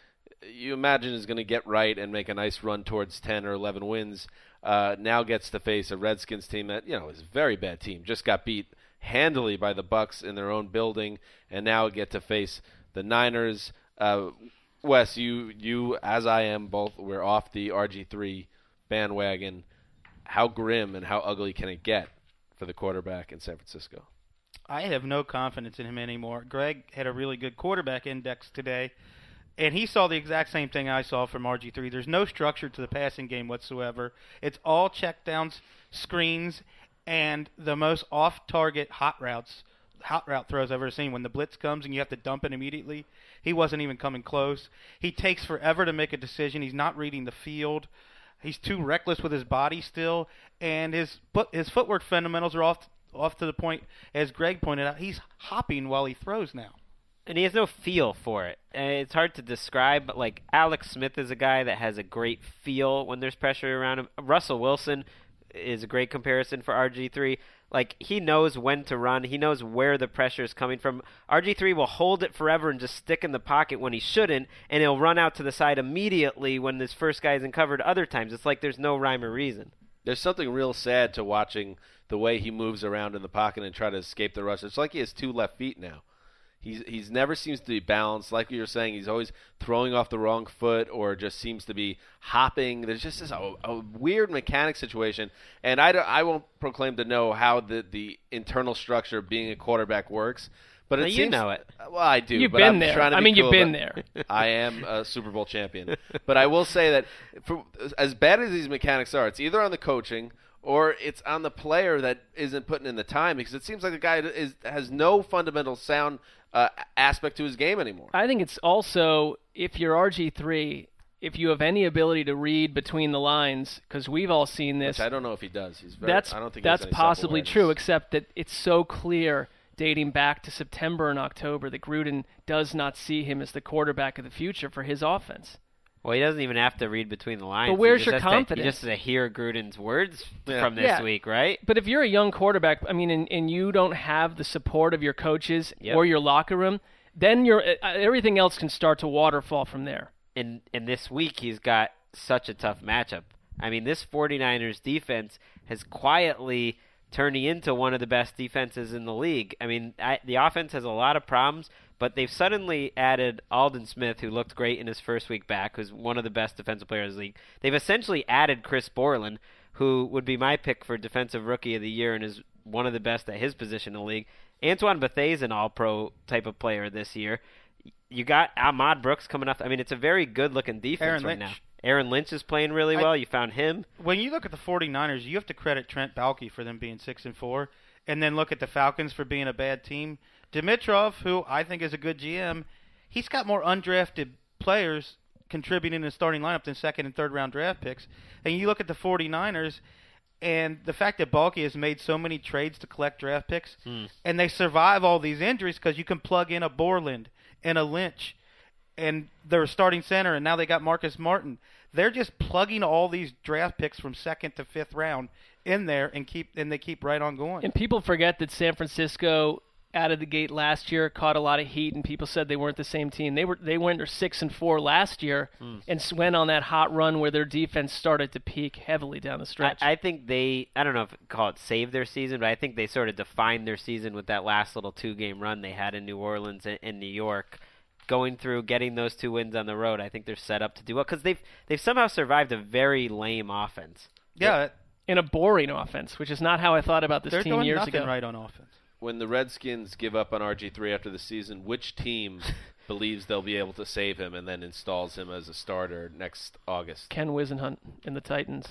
you imagine is going to get right and make a nice run towards ten or eleven wins, uh, now gets to face a Redskins team that, you know, is a very bad team. Just got beat handily by the Bucs in their own building, and now get to face the Niners. Uh, Wes, you, you, as I am, both, we're off the R G three bandwagon. How grim and how ugly can it get for the quarterback in San Francisco? I have no confidence in him anymore. Greg had a really good quarterback index today, and he saw the exact same thing I saw from R G three. There's no structure to the passing game whatsoever. It's all checkdowns, screens, and the most off-target hot routes, hot route throws I've ever seen. When the blitz comes and you have to dump it immediately, he wasn't even coming close. He takes forever to make a decision. He's not reading the field. He's too reckless with his body still, and his foot, his footwork fundamentals are off off to the point, as Greg pointed out, he's hopping while he throws now. And he has no feel for it. Uh, it's hard to describe, but like Alex Smith is a guy that has a great feel when there's pressure around him. Russell Wilson is a great comparison for R G three. Like, he knows when to run. He knows where the pressure is coming from. R G three will hold it forever and just stick in the pocket when he shouldn't, and he'll run out to the side immediately when this first guy isn't covered. Other times, it's like there's no rhyme or reason. There's something real sad to watching the way he moves around in the pocket and try to escape the rush. It's like he has two left feet now. He's he's never seems to be balanced. Like you were saying, he's always throwing off the wrong foot or just seems to be hopping. There's just this, a, a weird mechanic situation. And I, don't, I won't proclaim to know how the, the internal structure of being a quarterback works. But it now seems, you know it. Well, I do. You've but been I'm there. Trying to I be mean, cool you've been about, there. I am a Super Bowl champion. But I will say that for, as bad as these mechanics are, it's either on the coaching or it's on the player that isn't putting in the time, because it seems like the guy is has no fundamental sound uh, aspect to his game anymore. I think it's also, if you're R G three, if you have any ability to read between the lines, because we've all seen this. Which I don't know if he does. He's very, that's I don't think that's he has any possibly self-awareness. true, except that it's so clear dating back to September and October that Gruden does not see him as the quarterback of the future for his offense. Well, he doesn't even have to read between the lines. But where's He your just has to- confidence? he just has to hear Gruden's words Yeah. from this Yeah. week, right? But if you're a young quarterback, I mean, and, and you don't have the support of your coaches Yep. or your locker room, then you're, uh, everything else can start to waterfall from there. And, and this week he's got such a tough matchup. I mean, this 49ers defense has quietly turning into one of the best defenses in the league. I mean, I, the offense has a lot of problems, but they've suddenly added Aldon Smith, who looked great in his first week back, who's one of the best defensive players in the league. They've essentially added Chris Borland, who would be my pick for Defensive Rookie of the Year and is one of the best at his position in the league. Antoine Bethea is an all-pro type of player this year. You got Ahmad Brooks coming up. I mean, it's a very good-looking defense Aaron right Lynch. now. Aaron Lynch is playing really I- well. You found him. When you look at the 49ers, you have to credit Trent Baalke for them being six and four, and then look at the Falcons for being a bad team. Dimitrov, who I think is a good G M, he's got more undrafted players contributing in the starting lineup than second and third round draft picks. And you look at the 49ers, and the fact that Baalke has made so many trades to collect draft picks, Hmm. and they survive all these injuries because you can plug in a Borland and a Lynch, and they're starting center, and now they got Marcus Martin. They're just plugging all these draft picks from second to fifth round in there, and keep and they keep right on going. And people forget that San Francisco, out of the gate last year, caught a lot of heat, and people said they weren't the same team. They were. They went six and four last year, Mm. and s- went on that hot run where their defense started to peak heavily down the stretch. I, I think they, I don't know if call it save their season, but I think they sort of defined their season with that last little two-game run they had in New Orleans and, and New York. Going through, getting those two wins on the road, I think they're set up to do well because they've they've somehow survived a very lame offense. yeah, in a boring offense, which is not how I thought about this they're team doing years nothing ago. right on offense. When the Redskins give up on R G three after the season, which team believes they'll be able to save him and then installs him as a starter next August? Ken Wisenhunt in the Titans.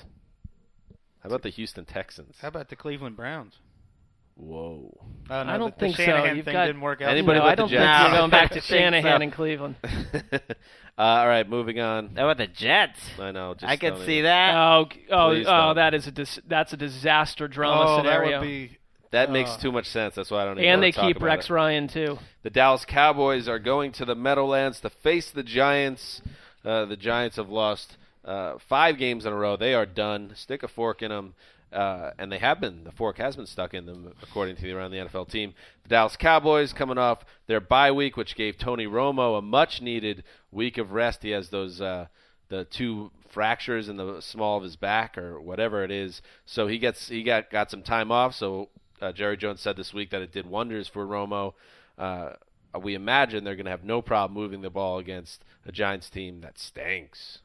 How about the Houston Texans? How about the Cleveland Browns? Whoa. Uh, no, I don't the, think the Shanahan so. You've thing got didn't work out. Anybody no, but I the don't think Jets. you're going back to I think Shanahan so. in Cleveland. uh, all right, moving on. How about the Jets? I know. Just I could don't see even- that. Oh, oh, Please oh! don't. That is a dis- that's a disaster drama oh, scenario. that would be. That makes Uh, too much sense. That's why I don't even and want they to talk keep about Rex it. Ryan too. The Dallas Cowboys are going to the Meadowlands to face the Giants. Uh, the Giants have lost uh, five games in a row. They are done. Stick a fork in them. Uh, and they have been. The fork has been stuck in them, according to the Around the N F L team. The Dallas Cowboys coming off their bye week, which gave Tony Romo a much-needed week of rest. He has those uh, the two fractures in the small of his back or whatever it is. So he gets he got, got some time off. So uh, Jerry Jones said this week that it did wonders for Romo. Uh, we imagine they're going to have no problem moving the ball against a Giants team that stinks.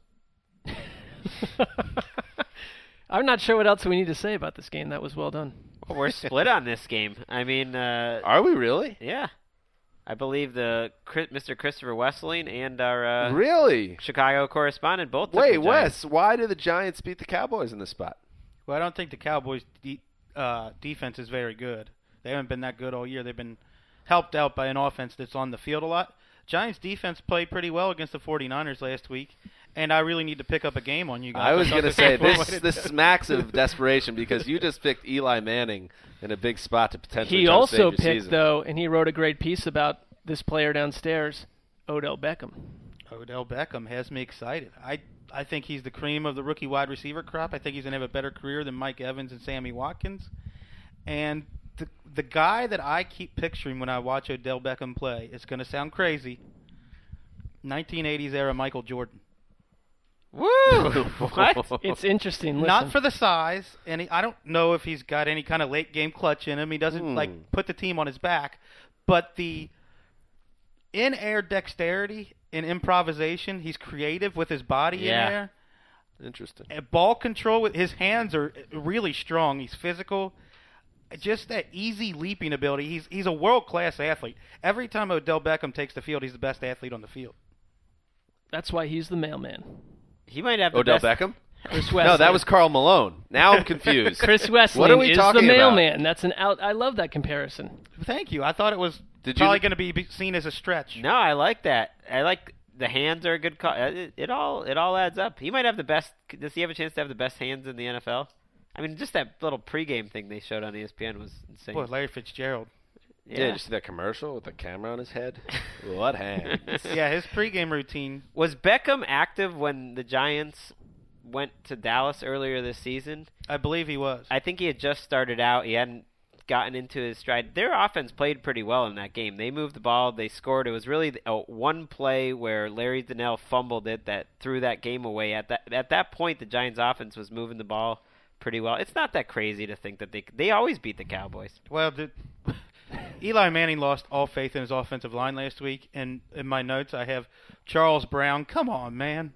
I'm not sure what else we need to say about this game. That was well done. Well, we're split on this game. I mean, uh, Are we really? yeah. I believe the Mister Christopher Wesseling and our uh, Really? Chicago correspondent both took Wait, the Giants. Wes, why did the Giants beat the Cowboys in this spot? Well, I don't think the Cowboys' de- uh, defense is very good. They haven't been that good all year. They've been helped out by an offense that's on the field a lot. Giants' defense played pretty well against the 49ers last week. And I really need to pick up a game on you guys. I was going to say, One way this to this do it. smacks of desperation because you just picked Eli Manning in a big spot to potentially He try to also save your picked, season. though, and he wrote a great piece about this player downstairs, Odell Beckham. Odell Beckham has me excited. I I think he's the cream of the rookie wide receiver crop. I think he's going to have a better career than Mike Evans and Sammy Watkins. And the the guy that I keep picturing when I watch Odell Beckham play, it's going to sound crazy, nineteen eighties era Michael Jordan. Woo! What? It's interesting. Listen. Not for the size, and he, I don't know if he's got any kind of late game clutch in him. He doesn't Hmm. like put the team on his back, but the in air dexterity and improvisation, he's creative with his body Yeah. in air. Interesting. And ball control with his hands are really strong. He's physical. Just that easy leaping ability. He's he's a world class athlete. Every time Odell Beckham takes the field, he's the best athlete on the field. That's why he's the mailman. He might have the Odell best. Beckham? Chris No, Wesseling. that was Carl Malone. Now I'm confused. Chris Wesseling What are we is talking the about? mailman. That's an out. I love that comparison. Thank you. I thought it was Did you- probably going to be be seen as a stretch. No, I like that. I like the hands are a good call. It, it all it all adds up. He might have the best. Does he have a chance to have the best hands in the N F L? I mean, just that little pregame thing they showed on E S P N was insane. Boy, Larry Fitzgerald. Yeah, did you see that commercial with the camera on his head? What hands? Yeah, his pregame routine. Was Beckham active when the Giants went to Dallas earlier this season? I believe he was. I think he had just started out. He hadn't gotten into his stride. Their offense played pretty well in that game. They moved the ball. They scored. It was really a one play where Larry Donnell fumbled it that threw that game away. At that at that point, the Giants' offense was moving the ball pretty well. It's not that crazy to think that they they always beat the Cowboys. Well, the, Eli Manning lost all faith in his offensive line last week, and in my notes I have Charles Brown. Come on, man.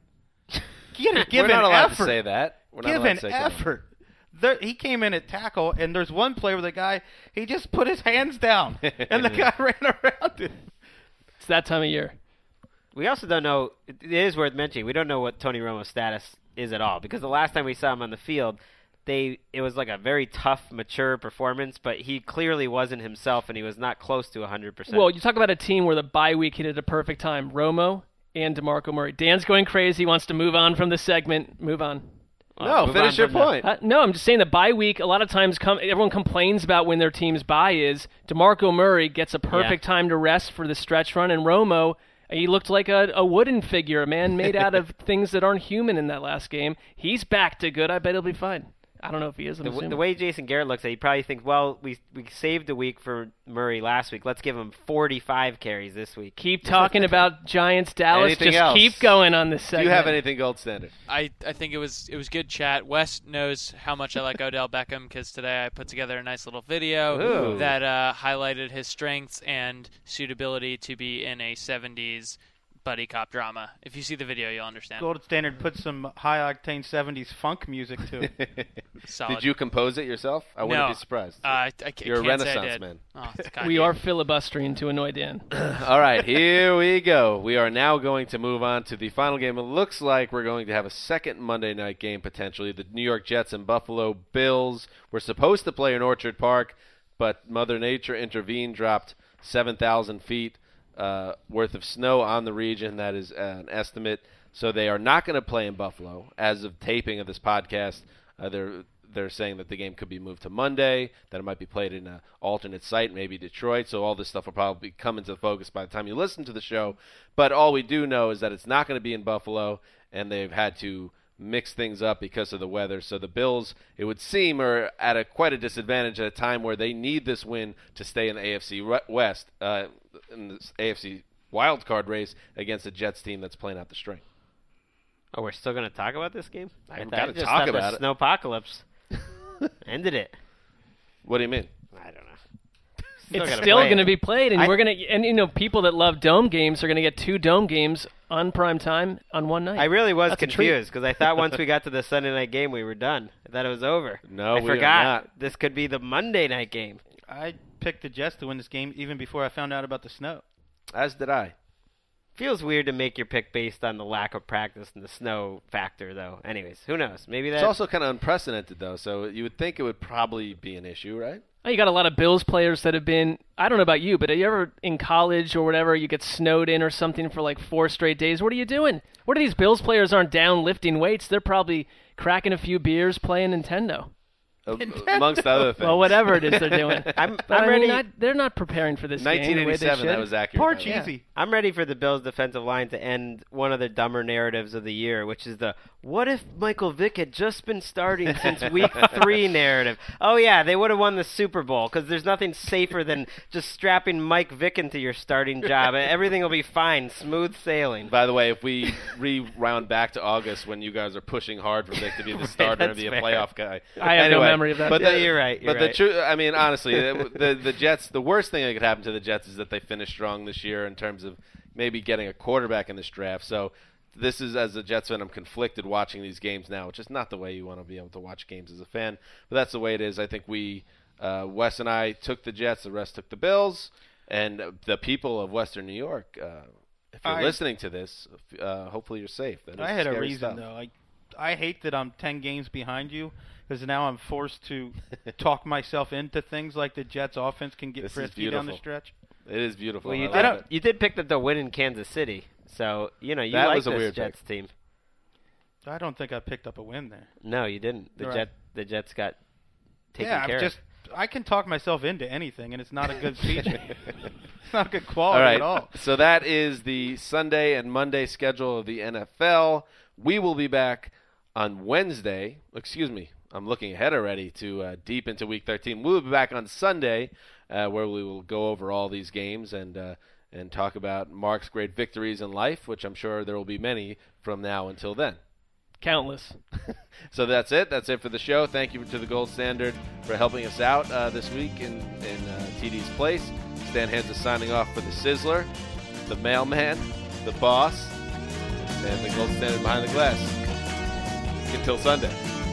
Give, give We're not an allowed effort. to say that. We're not Give allowed an to say come on. effort. There, he came in at tackle, and there's one play where the guy, he just put his hands down, and the guy ran around it. It's that time of year. We also don't know. It it is worth mentioning. We don't know what Tony Romo's status is at all because the last time we saw him on the field, they it was like a very tough, mature performance. But he clearly wasn't himself, and he was not close to one hundred percent. Well, you talk about a team where the bye week hit at a perfect time. Romo and DeMarco Murray. Dan's going crazy. He wants to move on from the segment. Move on. No, move finish on your from that. point. Uh, no, I'm just saying the bye week, a lot of times come, everyone complains about when their team's bye is. DeMarco Murray gets a perfect Yeah. time to rest for the stretch run, and Romo, he looked like a, a wooden figure, a man made out of things that aren't human in that last game. He's back to good. I bet he'll be fine. I don't know if he is. I'm The, w- assuming. the way Jason Garrett looks at it, he probably thinks, well, we we saved a week for Murray last week. Let's give him forty-five carries this week. Keep talking about Giants, Dallas. Anything Just else? keep going on this Do segment. you have anything gold standard? I, I think it was it was good chat. Wes knows how much I like Odell Beckham because today I put together a nice little video Ooh. that uh, highlighted his strengths and suitability to be in a seventies buddy cop drama. If you see the video, you'll understand. Gold Standard put some high-octane seventies funk music to it. Solid. Did you compose it yourself? I wouldn't No. be surprised. Uh, I, I ca- You're a can't say I Renaissance did. man. Oh, it's cocky. We are filibustering to annoy Dan. All right, here we go. We are now going to move on to the final game. It looks like we're going to have a second Monday night game potentially. The New York Jets and Buffalo Bills were supposed to play in Orchard Park, but Mother Nature intervened, dropped seven thousand feet uh, worth of snow on the region. That is an estimate. So they are not going to play in Buffalo. As of taping of this podcast, uh, they're they're saying that the game could be moved to Monday, that it might be played in an alternate site, maybe Detroit. So all this stuff will probably come into focus by the time you listen to the show. But all we do know is that it's not going to be in Buffalo, and they've had to mix things up because of the weather. So the Bills, it would seem, are at a quite a disadvantage at a time where they need this win to stay in the A F C West, uh, in the A F C wild card race against a Jets team that's playing out the string. Oh, we're still going to talk about this game? I We've thought gotta just talk thought about the it. Snowpocalypse ended it. What do you mean? I don't know. It's gotta still play going to it. be played, and I- we're going to, and you know, people that love dome games are going to get two dome games on prime time on one night. I really was That's a treat. confused because I thought once we got to the Sunday night game, we were done. I thought it was over. No, I we are forgot. not. This could be the Monday night game. I picked the Jets to win this game even before I found out about the snow. As did I. Feels weird to make your pick based on the lack of practice and the snow factor, though. Anyways, who knows? Maybe that. It's also kind of unprecedented, though, so you would think it would probably be an issue, right? Oh, you got a lot of Bills players that have been, I don't know about you, but are you ever in college or whatever, you get snowed in or something for like four straight days? What are you doing? What are these Bills players aren't down lifting weights? They're probably cracking a few beers playing Nintendo. Uh, amongst other things. Well, whatever it is they're doing. I'm, But I'm I ready. mean, I, they're not preparing for this game the way they nineteen eighty-seven, should. that was accurate. Poor by the way. Cheesy. I'm ready for the Bills' defensive line to end one of the dumber narratives of the year, which is the "What if Michael Vick had just been starting since week three" narrative. Oh yeah, they would have won the Super Bowl because there's nothing safer than just strapping Mike Vick into your starting job. Everything will be fine, smooth sailing. By the way, if we rewound back to August when you guys are pushing hard for Vic to be the starter and that's be a fair. playoff guy. I have no Anyway, memory of that. But Yeah, the, you're right, you're but right. the truth, I mean, honestly, the, the the Jets. The worst thing that could happen to the Jets is that they finish strong this year in terms of maybe getting a quarterback in this draft. So this is, as a Jets fan, I'm conflicted watching these games now, which is not the way you want to be able to watch games as a fan. But that's the way it is. I think we, uh, Wes and I, took the Jets. The rest took the Bills. And the people of Western New York, uh, if you're I- listening to this, uh, hopefully you're safe. That is I had a scary reason stuff. though. I I hate that I'm ten games behind you because now I'm forced to talk myself into things like the Jets' offense can get This is frisky down the beautiful. stretch. It is beautiful. Well, you I love did, it. you did pick up the win in Kansas City, so you know you That like was a this weird Jets pick. team. I don't think I picked up a win there. No, you didn't. The Right. Jet the Jets got taken yeah, care I'm of. just I can talk myself into anything, and it's not a good speech. It's not good quality All right. at all. So that is the Sunday and Monday schedule of the N F L. We will be back on Wednesday. Excuse me. I'm looking ahead already to uh, deep into Week thirteen. We'll be back on Sunday, uh, where we will go over all these games and uh, and talk about Mark's great victories in life, which I'm sure there will be many from now until then. Countless. So that's it. That's it for the show. Thank you to the Gold Standard for helping us out uh, this week in, in uh, T D's place. Stan Hands is signing off for the Sizzler, the Mailman, the Boss, and the Gold Standard behind the glass. Until Sunday.